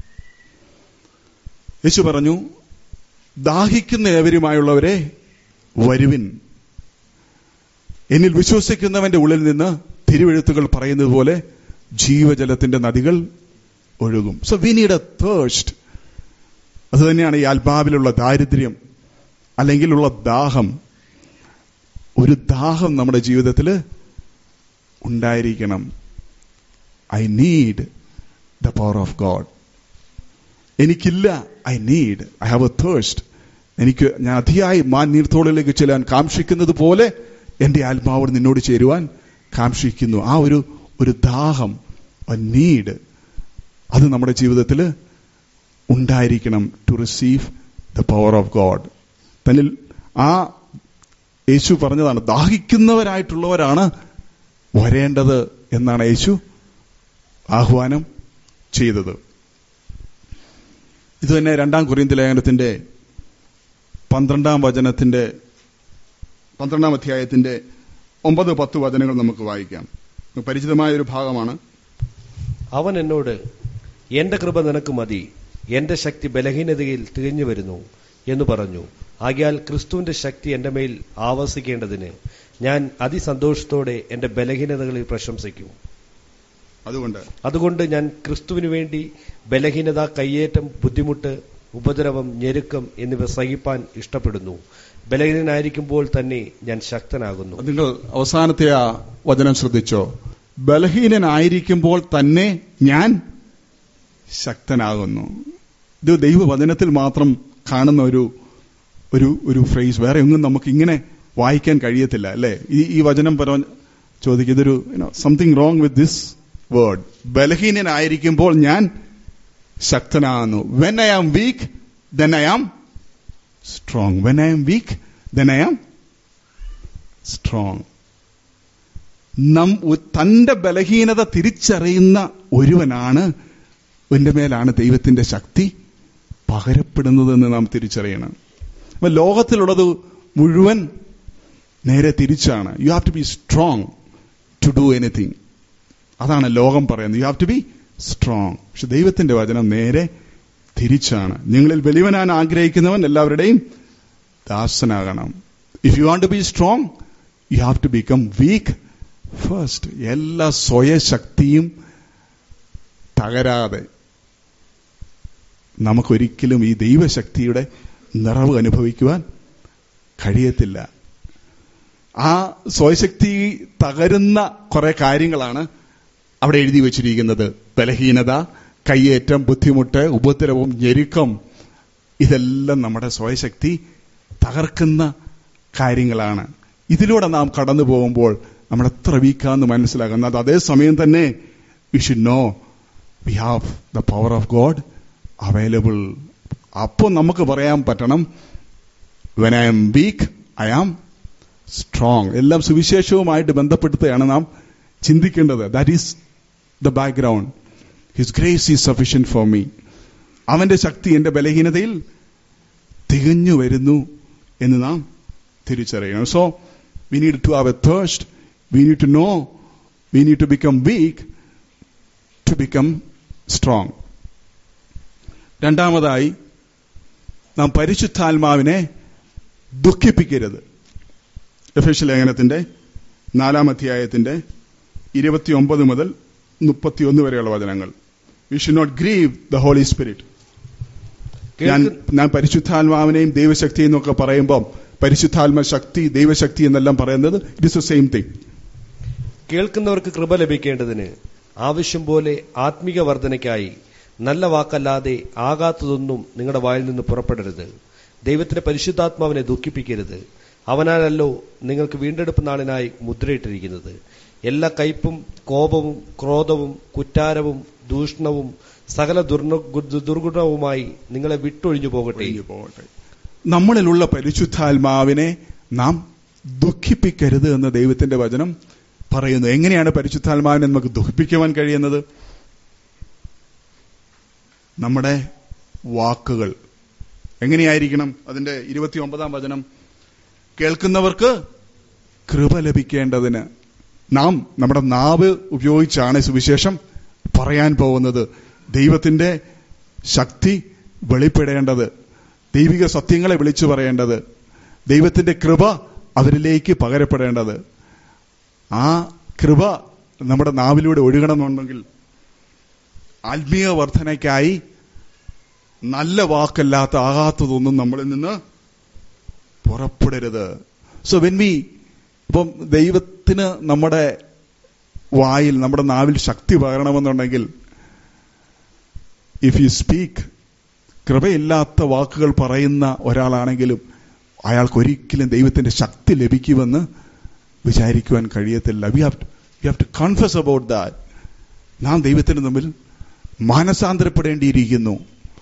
യേശു പറഞ്ഞു, ദാഹിക്കുന്ന ഏവരുമായുള്ളവരെ വരുവിൻ, എന്നിൽ വിശ്വസിക്കുന്നവന്റെ ഉള്ളിൽ നിന്ന് തിരുവെഴുത്തുകൾ പറയുന്നത് പോലെ ജീവജലത്തിന്റെ നദികൾ ഒഴുകും. So we need a thirst. അത് തന്നെയാണ് ഈ ആത്മാവിലുള്ള ദാരിദ്ര്യം അല്ലെങ്കിൽ ഉള്ള ദാഹം. ഒരു ദാഹം നമ്മുടെ ജീവിതത്തിൽ ഉണ്ടായിരിക്കണം. I need the power of God. എനിക്കില്ല, I need, I have a thirst. എനിക്ക് ഞാൻ അതിയായി മാൻ നീർത്തോളിലേക്ക് ചെല്ലാൻ കാക്ഷിക്കുന്നത് പോലെ എന്റെ ആത്മാവോട് നിന്നോട് ചേരുവാൻ കാക്ഷിക്കുന്നു. ആ ഒരു ഒരു ദാഹം, എ നീഡ്, അത് നമ്മുടെ ജീവിതത്തിൽ ഉണ്ടായിരിക്കണം to receive the power of God. തന്നിൽ ആ യേശു പറഞ്ഞതാണ്, ദാഹിക്കുന്നവരായിട്ടുള്ളവരാണ് വരേണ്ടത് എന്നാണ് യേശു ആഹ്വാനം ചെയ്തത്. ഇത് തന്നെ രണ്ടാം കൊരിന്ത്യർ ലേഖനത്തിന്റെ പന്ത്രണ്ടാം വചനത്തിന്റെ പന്ത്രണ്ടാം അധ്യായത്തിന്റെ ഒമ്പത് പത്ത് വചനങ്ങൾ നമുക്ക് വായിക്കാം. പരിചിതമായ ഒരു ഭാഗമാണ്. അവൻ എന്നോട്, എന്റെ കൃപ നിനക്ക് മതി, എന്റെ ശക്തി ബലഹീനതയിൽ തികഞ്ഞു വരുന്നു എന്ന് പറഞ്ഞു. ആകയാൽ ക്രിസ്തുവിന്റെ ശക്തി എന്റെ മേൽ ആവസിക്കേണ്ടതിന് ഞാൻ അതിസന്തോഷത്തോടെ എന്റെ ബലഹീനതകളിൽ പ്രശംസിക്കും. അതുകൊണ്ട് അതുകൊണ്ട് ഞാൻ ക്രിസ്തുവിന് വേണ്ടി ബലഹീനത, കയ്യേറ്റം, ബുദ്ധിമുട്ട്, ഉപദ്രവം, ഞെരുക്കം എന്നിവ സഹിപ്പാൻ ഇഷ്ടപ്പെടുന്നു. ബലഹീനനായിരിക്കുമ്പോൾ തന്നെ ഞാൻ ശക്തനാകുന്നു. നിങ്ങൾ അവസാനത്തെ ആ വചനം ശ്രദ്ധിച്ചോ? ബലഹീനനായിരിക്കുമ്പോൾ തന്നെ ഞാൻ ശക്തനാകുന്നു. ഇത് ദൈവവചനത്തിൽ മാത്രം കാണുന്ന ഒരു ഒരു ഒരു ഫ്രേസ്. വേറെ ഒന്നും നമുക്ക് ഇങ്ങനെ വായിക്കാൻ കഴിയത്തില്ല, അല്ലേ? ഈ ഈ വചനം പര ചോദിക്കും, ഇതൊരു something wrong with this word. ബലഹീനനായിരിക്കുമ്പോൾ ഞാൻ ശക്തനാകുന്നു. When I am weak then I am strong. When I am weak then I am strong. നം തന്റെ ബലഹീനത തിരിച്ചറിയുന്ന ഒരുവനാണ്, എന്റെ മേലാണ് ദൈവത്തിന്റെ ശക്തി പകരപ്പെടുന്നതെന്ന് നാം തിരിച്ചറിയണം. അപ്പൊ ലോകത്തിലുള്ളത് മുഴുവൻ നേരെ തിരിച്ചാണ്. You have to be strong to do anything. അതാണ് ലോകം പറയുന്നത്, you have to be strong. പക്ഷെ ദൈവത്തിന്റെ വചനം നേരെ തിരിച്ചാണ്. നിങ്ങളിൽ വലിയവനാൻ ആഗ്രഹിക്കുന്നവൻ എല്ലാവരുടെയും ദാസനാകണം. If you want to be strong, you have to become weak first. എല്ലാ സ്വയശക്തിയും തകരാതെ നമുക്കൊരിക്കലും ഈ ദൈവശക്തിയുടെ നിറവ് അനുഭവിക്കുവാൻ കഴിയത്തില്ല. ആ സ്വയശക്തി തകരുന്ന കുറെ കാര്യങ്ങളാണ് അവിടെ എഴുതി വച്ചിരിക്കുന്നത്. ബലഹീനത, കയ്യേറ്റം, ബുദ്ധിമുട്ട്, ഉപദ്രവം, ഞെരുക്കം, ഇതെല്ലാം നമ്മുടെ സ്വയശക്തി തകർക്കുന്ന കാര്യങ്ങളാണ്. ഇതിലൂടെ നാം കടന്നു പോകുമ്പോൾ നമ്മൾ എത്ര വീക്കാന്ന് മനസ്സിലാകുന്നത്. അതേസമയം തന്നെ we should know we have the power of God available. അപ്പോൾ നമുക്ക് പറയാൻ പറ്റണം, when I am weak I am strong. എല്ലാം സുവിശേഷവുമായിട്ട് ബന്ധപ്പെടുത്തുകയാണ് നാം ചിന്തിക്കേണ്ടത്. That is the background. His grace is sufficient for me. അവന്റെ ശക്തി എന്റെ ബലഹീനതയിൽ തികഞ്ഞു വരുന്നു എന്ന് നാം തിരിച്ചറിയണം. So we need to have a thirst. We need to know. We need to become weak to become strong. രണ്ടാമതായി, നാം പരിശുദ്ധാത്മാവിനെ ദുഃഖിപ്പിക്കരുത്. എഫേസ്യ ലേഖനത്തിന്റെ നാലാം അധ്യായത്തിന്റെ ഇരുപത്തിയൊമ്പത് മുതൽ മുപ്പത്തിയൊന്ന് വരെയുള്ള വചനങ്ങൾ. We should not grieve the Holy Spirit. ഞാൻ ഞാൻ പരിശുദ്ധാത്മാവിനെയും ദൈവശക്തിയും എന്നൊക്കെ പറയുമ്പോൾ പരിശുദ്ധാത്മ ശക്തി, ദൈവശക്തി എന്നെല്ലാം പറയുന്നത് it is the same thing. കേൾക്കുന്നവർക്ക് കൃപ ലഭിക്കേണ്ടതിന് ആവശ്യം പോലെ ആത്മീക വർധനയ്ക്കായി നല്ല വാക്കല്ലാതെ ആകാത്തതൊന്നും നിങ്ങളുടെ വായിൽ നിന്ന് പുറപ്പെടരുത്. ദൈവത്തിന്റെ പരിശുദ്ധാത്മാവിനെ ദുഃഖിപ്പിക്കരുത്. അവനാലല്ലോ നിങ്ങൾക്ക് വീണ്ടെടുപ്പ് നാളിനായി മുദ്രയിട്ടിരിക്കുന്നത്. എല്ലാ കയ്പും കോപവും ക്രോധവും കുറ്റാരവും ദൂഷണവും സകല ദുർഗുണവുമായി നിങ്ങളെ വിട്ടൊഴിഞ്ഞു പോകട്ടെ. നമ്മളിലുള്ള പരിശുദ്ധാത്മാവിനെ നാം ദുഃഖിപ്പിക്കരുത് എന്ന് ദൈവത്തിന്റെ വചനം പറയുന്നു. എങ്ങനെയാണ് പരിശുദ്ധാത്മാവിനെ നമുക്ക് ദുഃഖിപ്പിക്കുവാൻ കഴിയുന്നത്? നമ്മുടെ വാക്കുകൾ എങ്ങനെയായിരിക്കണം? അതിന്റെ ഇരുപത്തി ഒമ്പതാം വചനം, കേൾക്കുന്നവർക്ക് കൃപ ലഭിക്കേണ്ടതിന് നാം നമ്മുടെ നാവ് ഉപയോഗിച്ചാണ് സുവിശേഷം പറയാൻ പോകുന്നത്. ദൈവത്തിന്റെ ശക്തി വെളിപ്പെടേണ്ടത്, ദൈവിക സത്യങ്ങളെ വിളിച്ചു പറയേണ്ടത്, ദൈവത്തിന്റെ കൃപ അവരിലേക്ക് പകരപ്പെടേണ്ടത്. ആ കൃപ നമ്മുടെ നാവിലൂടെ ഒഴുകണമെന്നുണ്ടെങ്കിൽ ആത്മീയ വർധനയ്ക്കായി നല്ല വാക്കല്ലാത്ത ആകാത്തതൊന്നും നമ്മളിൽ നിന്ന് പുറപ്പെടരുത്. സോ വെൻ വി ഇപ്പം ദൈവത്തിന് നമ്മുടെ വായിൽ, നമ്മുടെ നാവിൽ ശക്തി പകരണമെന്നുണ്ടെങ്കിൽ, ഇഫ് യു സ്പീക്ക്, കൃപയില്ലാത്ത വാക്കുകൾ പറയുന്ന ഒരാളാണെങ്കിലും അയാൾക്ക് ഒരിക്കലും ദൈവത്തിന്റെ ശക്തി ലഭിക്കുമെന്ന് വിചാരിക്കുവാൻ കഴിയത്തില്ല. We have we have to confess about that. നാം ദൈവത്തിന് മുമ്പിൽ മാനസാന്തരപ്പെടേണ്ടിയിരിക്കുന്നു.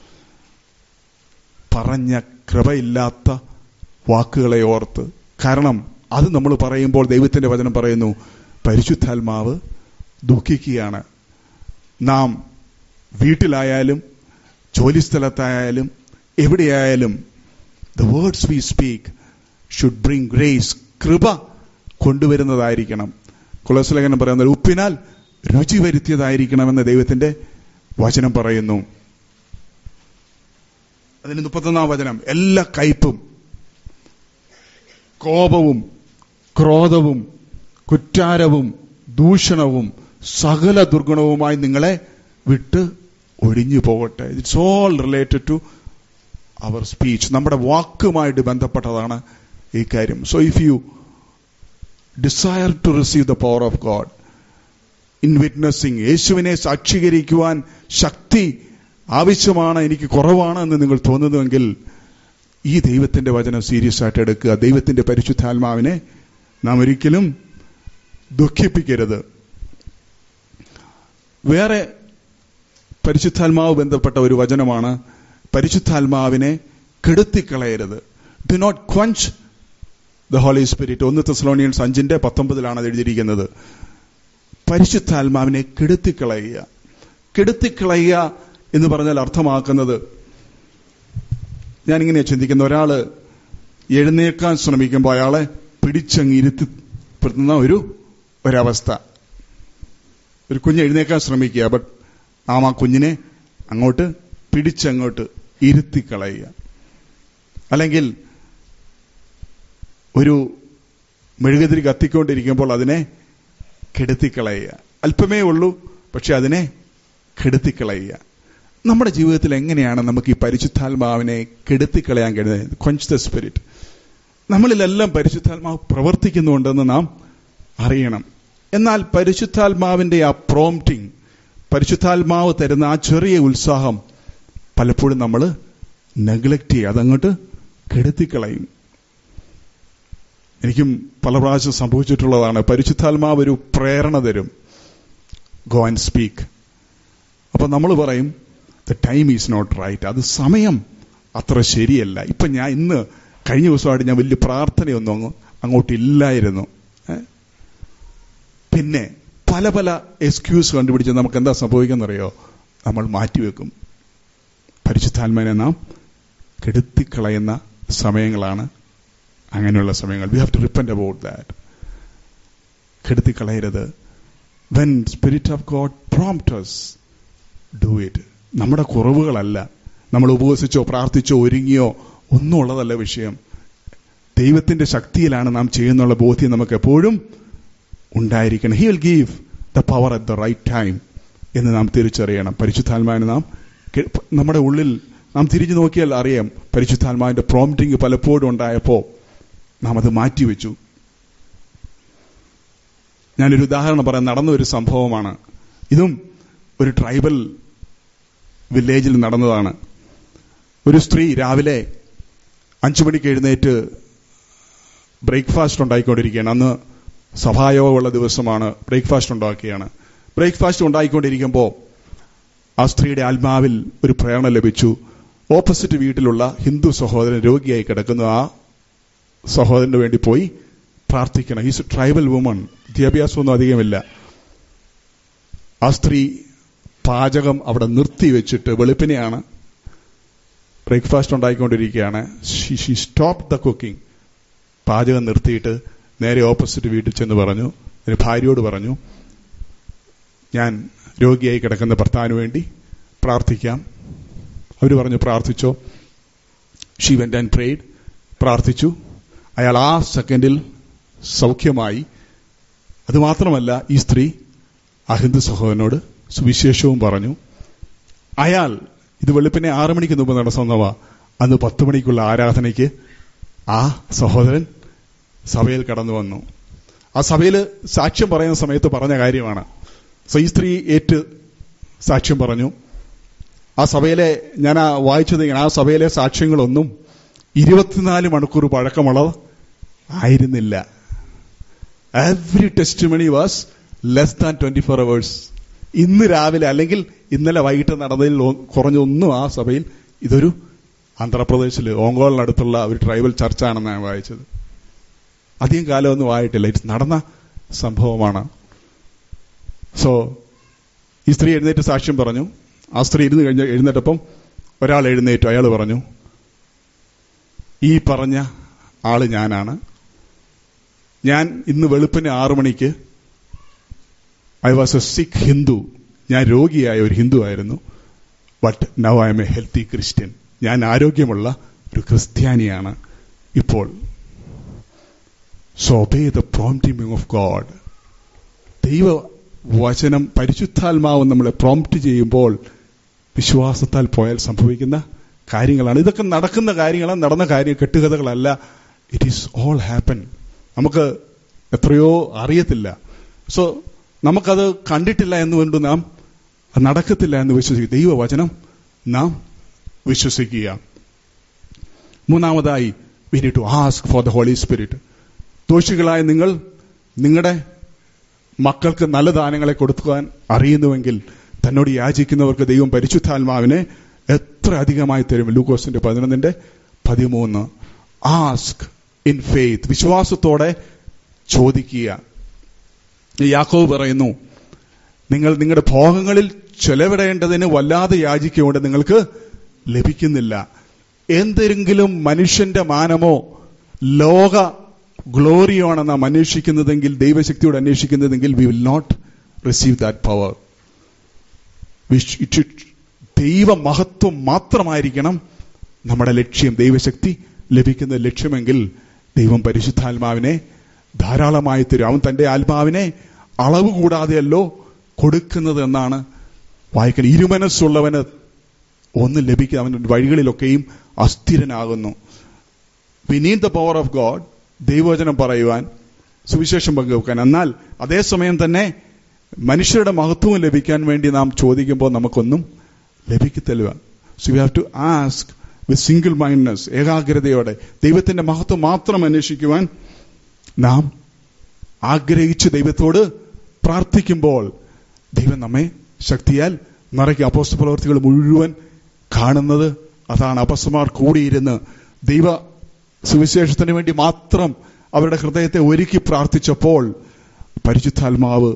പറഞ്ഞ കൃപയില്ലാത്ത വാക്കുകളെ ഓർത്ത്. കാരണം അത് നമ്മൾ പറയുമ്പോൾ ദൈവത്തിന്റെ വചനം പറയുന്നു, പരിശുദ്ധാത്മാവ് ദുഃഖിക്കുകയാണ്. നാം വീട്ടിലായാലും ജോലിസ്ഥലത്തായാലും എവിടെയായാലും the words we speak should bring grace. കൃപ കൊണ്ടുവരുന്നതായിരിക്കണം. കൊളോസ്യ ലേഖനം പറയുന്നത് ഉപ്പിനാൽ രുചി വരുത്തിയതായിരിക്കണമെന്ന് ദൈവത്തിന്റെ വചനം പറയുന്നു. അതിന് മുപ്പത്തൊന്നാം വചനം, എല്ലാ കയ്പും കോപവും ക്രോധവും കുറ്റാരവും ദൂഷണവും സകല ദുർഗുണവുമായി നിങ്ങളെ വിട്ട് ഒഴിഞ്ഞു പോകട്ടെ. It's all related to our speech. നമ്മുടെ വാക്കുമായിട്ട് ബന്ധപ്പെട്ടതാണ് ഈ കാര്യം. So if you desire to receive the power of God in witnessing, യേശുവിനെ സാക്ഷീകരിക്കുവാൻ ശക്തി ആവശ്യമാണ്, എനിക്ക് കുറവാണ് എന്ന് നിങ്ങൾ തോന്നുന്നുവെങ്കിൽ ഈ ദൈവത്തിന്റെ വചനം സീരിയസ് ആയിട്ട് എടുക്കുക. ദൈവത്തിന്റെ പരിശുദ്ധാത്മാവിനെ നാം ഒരിക്കലും ദുഃഖിപ്പിക്കരുത്. വേറെ പരിശുദ്ധാത്മാവ് ബന്ധപ്പെട്ട ഒരു വചനമാണ്, പരിശുദ്ധാത്മാവിനെ കെടുത്തിക്കളയരുത്. Do not quench the Holy Spirit. ഒന്ന് തെസ്സലോനിയൻസ് അഞ്ചിന്റെ പത്തൊമ്പതിലാണ് അത് എഴുതിയിരിക്കുന്നത്. പരിശുദ്ധാത്മാവിനെ കെടുത്തിക്കളയുക. കെടുത്തിക്കളയുക എന്ന് പറഞ്ഞാൽ അർത്ഥമാക്കുന്നത്, ഞാനിങ്ങനെ ചിന്തിക്കുന്ന, ഒരാള് എഴുന്നേൽക്കാൻ ശ്രമിക്കുമ്പോൾ അയാളെ പിടിച്ചങ്ങ് ഇരുത്തിപ്പെടുന്ന ഒരു ഒരവസ്ഥ. ഒരു കുഞ്ഞ് എഴുന്നേൽക്കാൻ ശ്രമിക്കുക, ബട്ട് നാം ആ കുഞ്ഞിനെ അങ്ങോട്ട് പിടിച്ചങ്ങോട്ട് ഇരുത്തിക്കളയുക. അല്ലെങ്കിൽ ഒരു മെഴുകുതിരി കത്തിക്കൊണ്ടിരിക്കുമ്പോൾ അതിനെ കെടുത്തിക്കളയുക. അല്പമേ ഉള്ളൂ, പക്ഷെ അതിനെ കെടുത്തിക്കളയുക. നമ്മുടെ ജീവിതത്തിൽ എങ്ങനെയാണ് നമുക്ക് ഈ പരിശുദ്ധാത്മാവിനെ കെടുത്തിക്കളയാൻ കഴിയുന്നത്? Quench the spirit. നമ്മളിലെല്ലാം പരിശുദ്ധാത്മാവ് പ്രവർത്തിക്കുന്നുണ്ടെന്ന് നാം അറിയണം. എന്നാൽ പരിശുദ്ധാത്മാവിന്റെ ആ പ്രോംപ്റ്റിംഗ്, പരിശുദ്ധാത്മാവ് തരുന്ന ആ ചെറിയ ഉത്സാഹം പലപ്പോഴും നമ്മൾ നെഗ്ലക്ട് ചെയ്യുക, അതങ്ങോട്ട് കെടുത്തിക്കളയും. എനിക്കും പല പ്രാവശ്യം സംഭവിച്ചിട്ടുള്ളതാണ്. പരിശുദ്ധാത്മാവ് ഒരു പ്രേരണ തരും, ഗോ ആൻഡ് സ്പീക്ക്. അപ്പൊ നമ്മൾ പറയും the time is not right, അത് സമയം അത്ര ശരിയല്ല. ഇപ്പൊ ഞാൻ ഇന്ന് കഴിഞ്ഞ ദിവസമായിട്ട് ഞാൻ വലിയ പ്രാർത്ഥനയൊന്നും അങ്ങോട്ടില്ലായിരുന്നു. പിന്നെ പല പല എക്സ്ക്യൂസ് കണ്ടുപിടിച്ച് നമുക്ക് എന്താ സംഭവിക്കുന്നറിയോ? നമ്മൾ മാറ്റിവെക്കും. പരിശുദ്ധാത്മാവിനെ നാം കെടുത്തിക്കളയുന്ന സമയങ്ങളാണ് അങ്ങനെയുള്ള സമയങ്ങൾ. We have to repent about that. കെടുത്തിക്കളയരുത്. When spirit of God prompt us, do it. നമ്മുടെ കുറവുകളല്ല, നമ്മൾ ഉപവസിച്ചോ പ്രാർത്ഥിച്ചോ ഒരുങ്ങിയോ ഒന്നും ഉള്ളതല്ല വിഷയം. ദൈവത്തിന്റെ ശക്തിയിലാണ് നാം ചെയ്യുന്നുള്ള ബോധ്യം നമുക്ക് എപ്പോഴും ഉണ്ടായിരിക്കണം. He will give the power at the right time എന്ന് നാം തിരിച്ചറിയണം. പരിശുദ്ധാത്മാവിനെ നാം നമ്മുടെ ഉള്ളിൽ നാം തിരിഞ്ഞു നോക്കിയാൽ അറിയാം, പരിശുദ്ധാത്മാവിന്റെ പ്രോംപ്റ്റിംഗ് പലപ്പോഴും ഉണ്ടായപ്പോൾ നാം അത് മാറ്റിവെച്ചു. ഞാനൊരു ഉദാഹരണം പറയാൻ നടന്ന ഒരു സംഭവമാണ്. ഇതും ഒരു ട്രൈബൽ വില്ലേജിൽ നടന്നതാണ്. ഒരു സ്ത്രീ രാവിലെ അഞ്ചു മണിക്ക് എഴുന്നേറ്റ് ബ്രേക്ക്ഫാസ്റ്റ് ഉണ്ടായിക്കൊണ്ടിരിക്കുകയാണ്. അന്ന് സഭായോഗമുള്ള ദിവസമാണ്. ബ്രേക്ക്ഫാസ്റ്റ് ഉണ്ടാക്കുകയാണ്. ബ്രേക്ക്ഫാസ്റ്റ് ഉണ്ടായിക്കൊണ്ടിരിക്കുമ്പോൾ ആ സ്ത്രീയുടെ ആത്മാവിൽ ഒരു പ്രേരണ ലഭിച്ചു. ഓപ്പോസിറ്റ് വീട്ടിലുള്ള ഹിന്ദു സഹോദരൻ രോഗിയായി കിടക്കുന്നു. ആ സഹോദരന് വേണ്ടി പോയി പ്രാർത്ഥിക്കണം. ഈസ് എ ട്രൈബൽ വുമൺ, വിദ്യാഭ്യാസമൊന്നും അധികമില്ല. ആ സ്ത്രീ പാചകം അവിടെ നിർത്തി വെച്ചിട്ട്, വെളുപ്പിനെയാണ്, ബ്രേക്ക്ഫാസ്റ്റ് ഉണ്ടായിക്കൊണ്ടിരിക്കുകയാണ്. She stop the cooking. പാചകം നിർത്തിയിട്ട് നേരെ ഓപ്പോസിറ്റ് വീട്ടിൽ ചെന്ന് പറഞ്ഞു, അതിന് ഭാര്യയോട് പറഞ്ഞു, ഞാൻ രോഗിയായി കിടക്കുന്ന ഭർത്താവിന് വേണ്ടി പ്രാർത്ഥിക്കാം. അവർ പറഞ്ഞു പ്രാർത്ഥിച്ചോ. She went and prayed. പ്രാർത്ഥിച്ചു. അയാൾ ആ സെക്കൻഡിൽ സൗഖ്യമായി. അതുമാത്രമല്ല, ഈ സ്ത്രീ ആ ഹിന്ദു സഹോദരനോട് സുവിശേഷവും പറഞ്ഞു. അയാൾ, ഇത് വെളുപ്പിനെ ആറു മണിക്ക് മുമ്പ് നടന്നവാ, അന്ന് പത്ത് മണിക്കുള്ള ആരാധനയ്ക്ക് ആ സഹോദരൻ സഭയിൽ കടന്നു വന്നു. ആ സഭയിൽ സാക്ഷ്യം പറയുന്ന സമയത്ത് പറഞ്ഞ കാര്യമാണ്. സോ ഈ സ്ത്രീ ഏറ്റ് സാക്ഷ്യം പറഞ്ഞു. ആ സഭയിലെ, ഞാൻ ആ വായിച്ചത്, ആ സഭയിലെ സാക്ഷ്യങ്ങളൊന്നും ഇരുപത്തിനാല് മണിക്കൂർ പഴക്കമുള്ളത് ആയിരുന്നില്ല. Every testimony was less than twenty four hours. ഇന്ന് രാവിലെ അല്ലെങ്കിൽ ഇന്നലെ വൈകിട്ട് നടന്നതിൽ കുറഞ്ഞൊന്നും ആ സഭയിൽ. ഇതൊരു ആന്ധ്രാപ്രദേശിൽ ഓങ്കോളിനടുത്തുള്ള ഒരു ട്രൈബൽ ചർച്ചാണെന്നാണ് വായിച്ചത്. അധികം കാലമൊന്നും ആയിട്ടില്ല. ഇത് നടന്ന സംഭവമാണ്. സോ ഈ സ്ത്രീ എഴുന്നേറ്റ് സാക്ഷ്യം പറഞ്ഞു. ആ സ്ത്രീ ഇരുന്ന് കഴിഞ്ഞ് എഴുന്നേറ്റപ്പം ഒരാൾ എഴുന്നേറ്റു. അയാൾ പറഞ്ഞു, ഈ പറഞ്ഞ ആള് ഞാനാണ്. ഞാൻ ഇന്ന് വെളുപ്പിന് ആറു മണിക്ക് ഐ വാസ് എ സിക്ക് ഹിന്ദു. ഞാൻ രോഗിയായ ഒരു ഹിന്ദു ആയിരുന്നു. But now I am a healthy Christian. ഞാൻ ആരോഗ്യമുള്ള ഒരു ക്രിസ്ത്യാനിയാണ് ഇപ്പോൾ. So obey the prompting of God. ദൈവ വചനം, പരിശുദ്ധാത്മാവ് നമ്മളെ പ്രോംപ്റ്റ് ചെയ്യുമ്പോൾ വിശ്വാസത്താൽ പോയാൽ സംഭവിക്കുന്ന കാര്യങ്ങളാണ്. ഇതൊക്കെ നടക്കുന്ന കാര്യങ്ങളാണ്, നടന്ന കാര്യം, കെട്ടുകഥകളല്ല. It is all happen. നമുക്ക് എത്രയോ അറിയത്തില്ല. സോ നമുക്കത് കണ്ടിട്ടില്ല എന്നുകൊണ്ട് നാം നടക്കത്തില്ല എന്ന് വിശ്വസിക്കുക. ദൈവവചനം നാം വിശ്വസിക്കുക. മൂന്നാമതായി, we need to ask for the Holy Spirit. ദോഷികളായ നിങ്ങൾ നിങ്ങളുടെ മക്കൾക്ക് നല്ല ദാനങ്ങളെ കൊടുക്കുവാൻ അറിയുന്നുവെങ്കിൽ തന്നോട് യാചിക്കുന്നവർക്ക് ദൈവം പരിശുദ്ധാത്മാവിനെ എത്ര അധികമായി തരും. ലൂക്കോസിന്റെ പതിനൊന്നിന്റെ പതിമൂന്ന്. ആസ്ക് ഇൻ ഫെയ്ത്ത്, വിശ്വാസത്തോടെ ചോദിക്കുക. യാക്കോബ് പറയുന്നു, നിങ്ങൾ നിങ്ങളുടെ ഭോഗങ്ങളിൽ ചെലവിടേണ്ടതിന് വല്ലാതെ യാചിക്കൊണ്ട് നിങ്ങൾക്ക് ലഭിക്കുന്നില്ല. എന്തെങ്കിലും മനുഷ്യന്റെ മാനമോ ലോക ഗ്ലോറിയോ ആണ് നാം അന്വേഷിക്കുന്നതെങ്കിൽ, ദൈവശക്തിയോട് അന്വേഷിക്കുന്നതെങ്കിൽ, we will not receive that power. ദൈവ മഹത്വം മാത്രമായിരിക്കണം നമ്മുടെ ലക്ഷ്യം. ദൈവശക്തി ലഭിക്കുന്ന ലക്ഷ്യമെങ്കിൽ ദൈവം പരിശുദ്ധാത്മാവിനെ ധാരാളമായി തരും. അവൻ തന്റെ ആത്മാവിനെ അളവ് കൂടാതെയല്ലോ കൊടുക്കുന്നത് എന്നാണ് വായിക്കുന്നത്. ഇരുമനസ്സുള്ളവന് ഒന്നും ലഭിക്കുക, അവന്റെ വഴികളിലൊക്കെയും അസ്ഥിരനാകുന്നു. We need the power of God, ദൈവവചനം പറയുവാൻ, സുവിശേഷം പങ്കുവെക്കാൻ. എന്നാൽ അതേസമയം തന്നെ മനുഷ്യരുടെ മഹത്വം ലഭിക്കാൻ വേണ്ടി നാം ചോദിക്കുമ്പോൾ നമുക്കൊന്നും ലഭിക്കത്തില്ല. So we have to ask with single mindedness, ഏകാഗ്രതയോടെ ദൈവത്തിന്റെ മഹത്വം മാത്രം അന്വേഷിക്കുവാൻ നാം ആഗ്രഹിച്ച് ദൈവത്തോട് പ്രാർത്ഥിക്കുമ്പോൾ ദൈവം നമ്മെ ശക്തിയാൽ നിറയ്ക്കും. അപ്പോസ്തല പ്രവൃത്തികൾ മുഴുവൻ കാണുന്നത് അതാണ്. അപ്പോസ്തലന്മാർ കൂടിയിരുന്ന് ദൈവ സുവിശേഷത്തിന് വേണ്ടി മാത്രം അവരുടെ ഹൃദയത്തെ ഒരുക്കി പ്രാർത്ഥിച്ചപ്പോൾ പരിശുദ്ധാത്മാവ്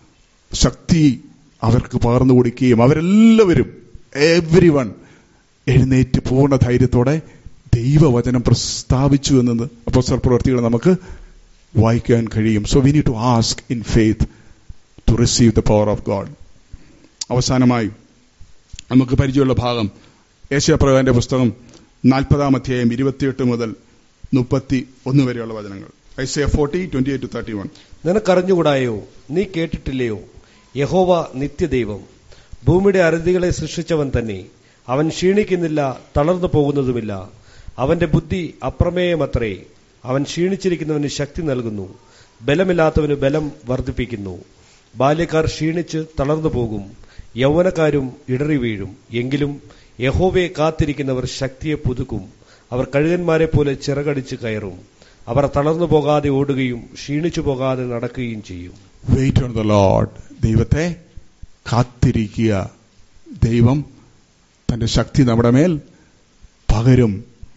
ശക്തി അവർക്ക് പകർന്നു കൊടുക്കുകയും അവരെല്ലാവരും, എവ്രി വൺ, എഴുന്നേറ്റ് പൂർണ്ണ ധൈര്യത്തോടെ ദൈവവചനം പ്രസ്താവിച്ചു എന്നത് അപ്പോസ്തല പ്രവൃത്തികൾ നമുക്ക് വായിക്കാൻ കഴിയും. So we need to ask in faith to receive the power of God. അവസാനമായി നമുക്ക് പരിചയമുള്ള ഭാഗം യേശയ്യാപ്രവാചകന്റെ പുസ്തകം നാൽപ്പതാം അധ്യായം ഇരുപത്തിയെട്ട് മുതൽ മുപ്പത്തി ഒന്ന് വരെയുള്ള വചനങ്ങൾ. Isaiah forty twenty eight to thirty one. നിനക്കറിഞ്ഞുകൂടായോ, നീ കേട്ടിട്ടില്ലയോ, യഹോവ നിത്യദൈവം, ഭൂമിയുടെ അറുതികളെ സൃഷ്ടിച്ചവൻ തന്നെ. അവൻ ക്ഷീണിക്കുന്നില്ല, തളർന്നു പോകുന്നതുമില്ല. അവന്റെ ബുദ്ധി അപ്രമേയമത്രേ. അവൻ ക്ഷീണിച്ചിരിക്കുന്നവന് ശക്തി നൽകുന്നു, ബലമില്ലാത്തവന് ബലം വർദ്ധിപ്പിക്കുന്നു. ബാല്യക്കാർ ക്ഷീണിച്ച് തളർന്നു പോകും, യൗവനക്കാരും ഇടറി വീഴും. എങ്കിലും യഹോവയെ കാത്തിരിക്കുന്നവർ ശക്തിയെ പുതുക്കും. അവർ കഴുകന്മാരെ പോലെ ചിറകടിച്ച് കയറും. അവർ തളർന്നു പോകാതെ ഓടുകയും ക്ഷീണിച്ചു പോകാതെ നടക്കുകയും ചെയ്യും. Wait on the Lord. ദൈവത്തെ കാത്തിരിക്കുക. ദൈവം തന്റെ ശക്തി നമ്മുടെ മേൽ പകരും.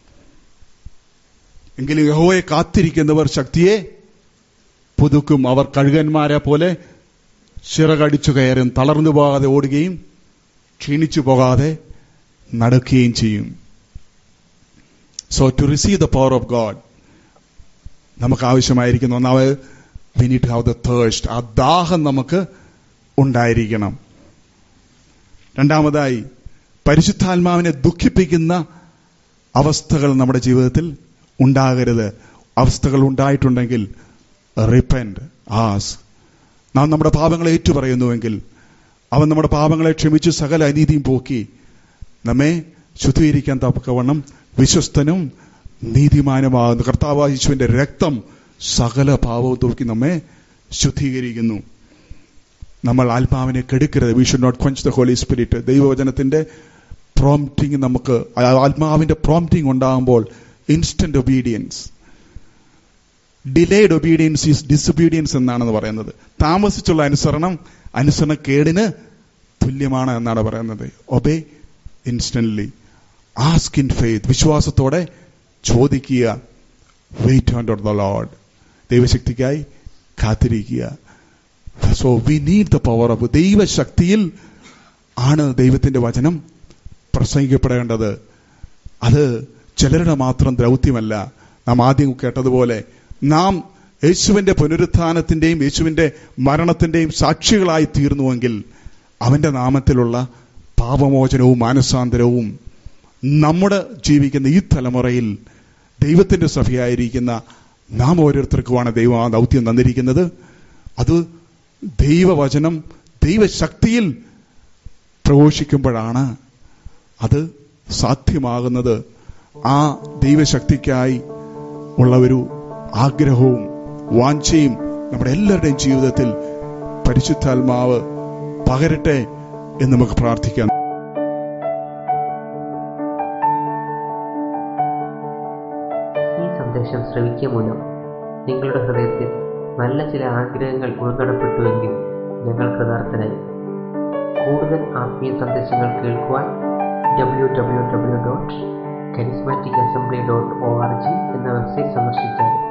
എങ്കിലും യഹോവയെ കാത്തിരിക്കുന്നവർ ശക്തിയെ പുതുക്കും. അവർ കഴുകന്മാരെ പോലെ ചിറകടിച്ചു കയറും, തളർന്നു പോകാതെ ഓടുകയും ക്ഷീണിച്ചു പോകാതെ നടക്കുകയും ചെയ്യും. So to receive the power of God നമുക്ക് ആവശ്യമായിരിക്കുന്ന ഒന്നാമത്, we need to have the thirst. ആ ദാഹം നമുക്ക് ഉണ്ടായിരിക്കണം. രണ്ടാമതായി, പരിശുദ്ധാത്മാവിനെ ദുഃഖിപ്പിക്കുന്ന അവസ്ഥകൾ നമ്മുടെ ജീവിതത്തിൽ ഉണ്ടാകരുത്. അവസ്ഥകൾ ഉണ്ടായിട്ടുണ്ടെങ്കിൽ റിപ്പന്റ്, ആസ്. നാം നമ്മുടെ പാപങ്ങളെ ഏറ്റുപറയുന്നുവെങ്കിൽ അവൻ നമ്മുടെ പാപങ്ങളെ ക്ഷമിച്ച് സകല അനീതിയും പോക്കി നമ്മെ ശുദ്ധീകരിക്കാൻ തക്കവണ്ണം വിശ്വസ്തനും നീതിമാനുമാകുന്നു. കർത്താവായ യേശുവിന്റെ രക്തം സകല പാപവും തൂക്കി നമ്മെ ശുദ്ധീകരിക്കുന്നു. നമ്മൾ ആത്മാവിനെ കെടുക്കരുത്. We should not quench the Holy Spirit. ദൈവവചനത്തിന്റെ പ്രോംപ്റ്റിംഗ്, നമുക്ക് ആത്മാവിന്റെ പ്രോംപ്റ്റിംഗ് ഉണ്ടാകുമ്പോൾ instant obedience. Delayed obedience is disobedience എന്നാണെന്ന് പറയുന്നത്. താമസിച്ചുള്ള അനുസരണം അനുസരണക്കേടിന് തുല്യമാണ് എന്നാണ് പറയുന്നത്. Obey instantly. Ask in faith, വിശ്വാസത്തോടെ ചോദിക്കുക. വെയിറ്റ് ഓൺ ദ ലോർഡ്, ദൈവശക്തിക്കായി കാത്തിരിക്കുക. So we need the power of, ദൈവശക്തിയിൽ ആണ് ദൈവത്തിന്റെ വചനം പ്രസംഗിക്കപ്പെടേണ്ടത്. അത് ചിലരുടെ മാത്രം ദൗത്യമല്ല. നാം ആദ്യം കേട്ടതുപോലെ നാം യേശുവിന്റെ പുനരുത്ഥാനത്തിന്റെയും യേശുവിന്റെ മരണത്തിന്റെയും സാക്ഷികളായി തീർന്നുവെങ്കിൽ അവന്റെ നാമത്തിലുള്ള പാപമോചനവും മാനസാന്തരവും നമ്മുടെ ജീവിക്കുന്ന ഈ തലമുറയിൽ ദൈവത്തിന്റെ സഭയായിരിക്കുന്ന നാം ഓരോരുത്തർക്കുമാണ് ദൈവം ആ ദൗത്യം തന്നിരിക്കുന്നത്. അത് ദൈവവചനം ദൈവശക്തിയിൽ പ്രഘോഷിക്കുമ്പോഴാണ് അത് സാധ്യമാകുന്നത് ആ ദൈവശക്തിക്കായി ഉള്ള ഒരു ആഗ്രഹവും വാഞ്ചയും നമ്മുടെ എല്ലാവരുടെയും ജീവിതത്തിൽ പരിശുദ്ധാത്മാവ് പകരട്ടെ എന്ന് നമുക്ക് പ്രാർത്ഥിക്കാം. ഈ സന്ദേശം ശ്രവിക്കുക മൂലം നിങ്ങളുടെ ഹൃദയത്തിൽ നല്ല ചില ആഗ്രഹങ്ങൾ ഉൾനടപ്പെട്ടുവെങ്കിൽ ഞങ്ങൾ കൃതാർത്ഥനായി. കൂടുതൽ ആത്മീയ സന്ദേശങ്ങൾ കേൾക്കുവാൻ W W W dot charismatic assembly dot O R G എന്ന വെബ്സൈറ്റ് സന്ദർശിച്ചാൽ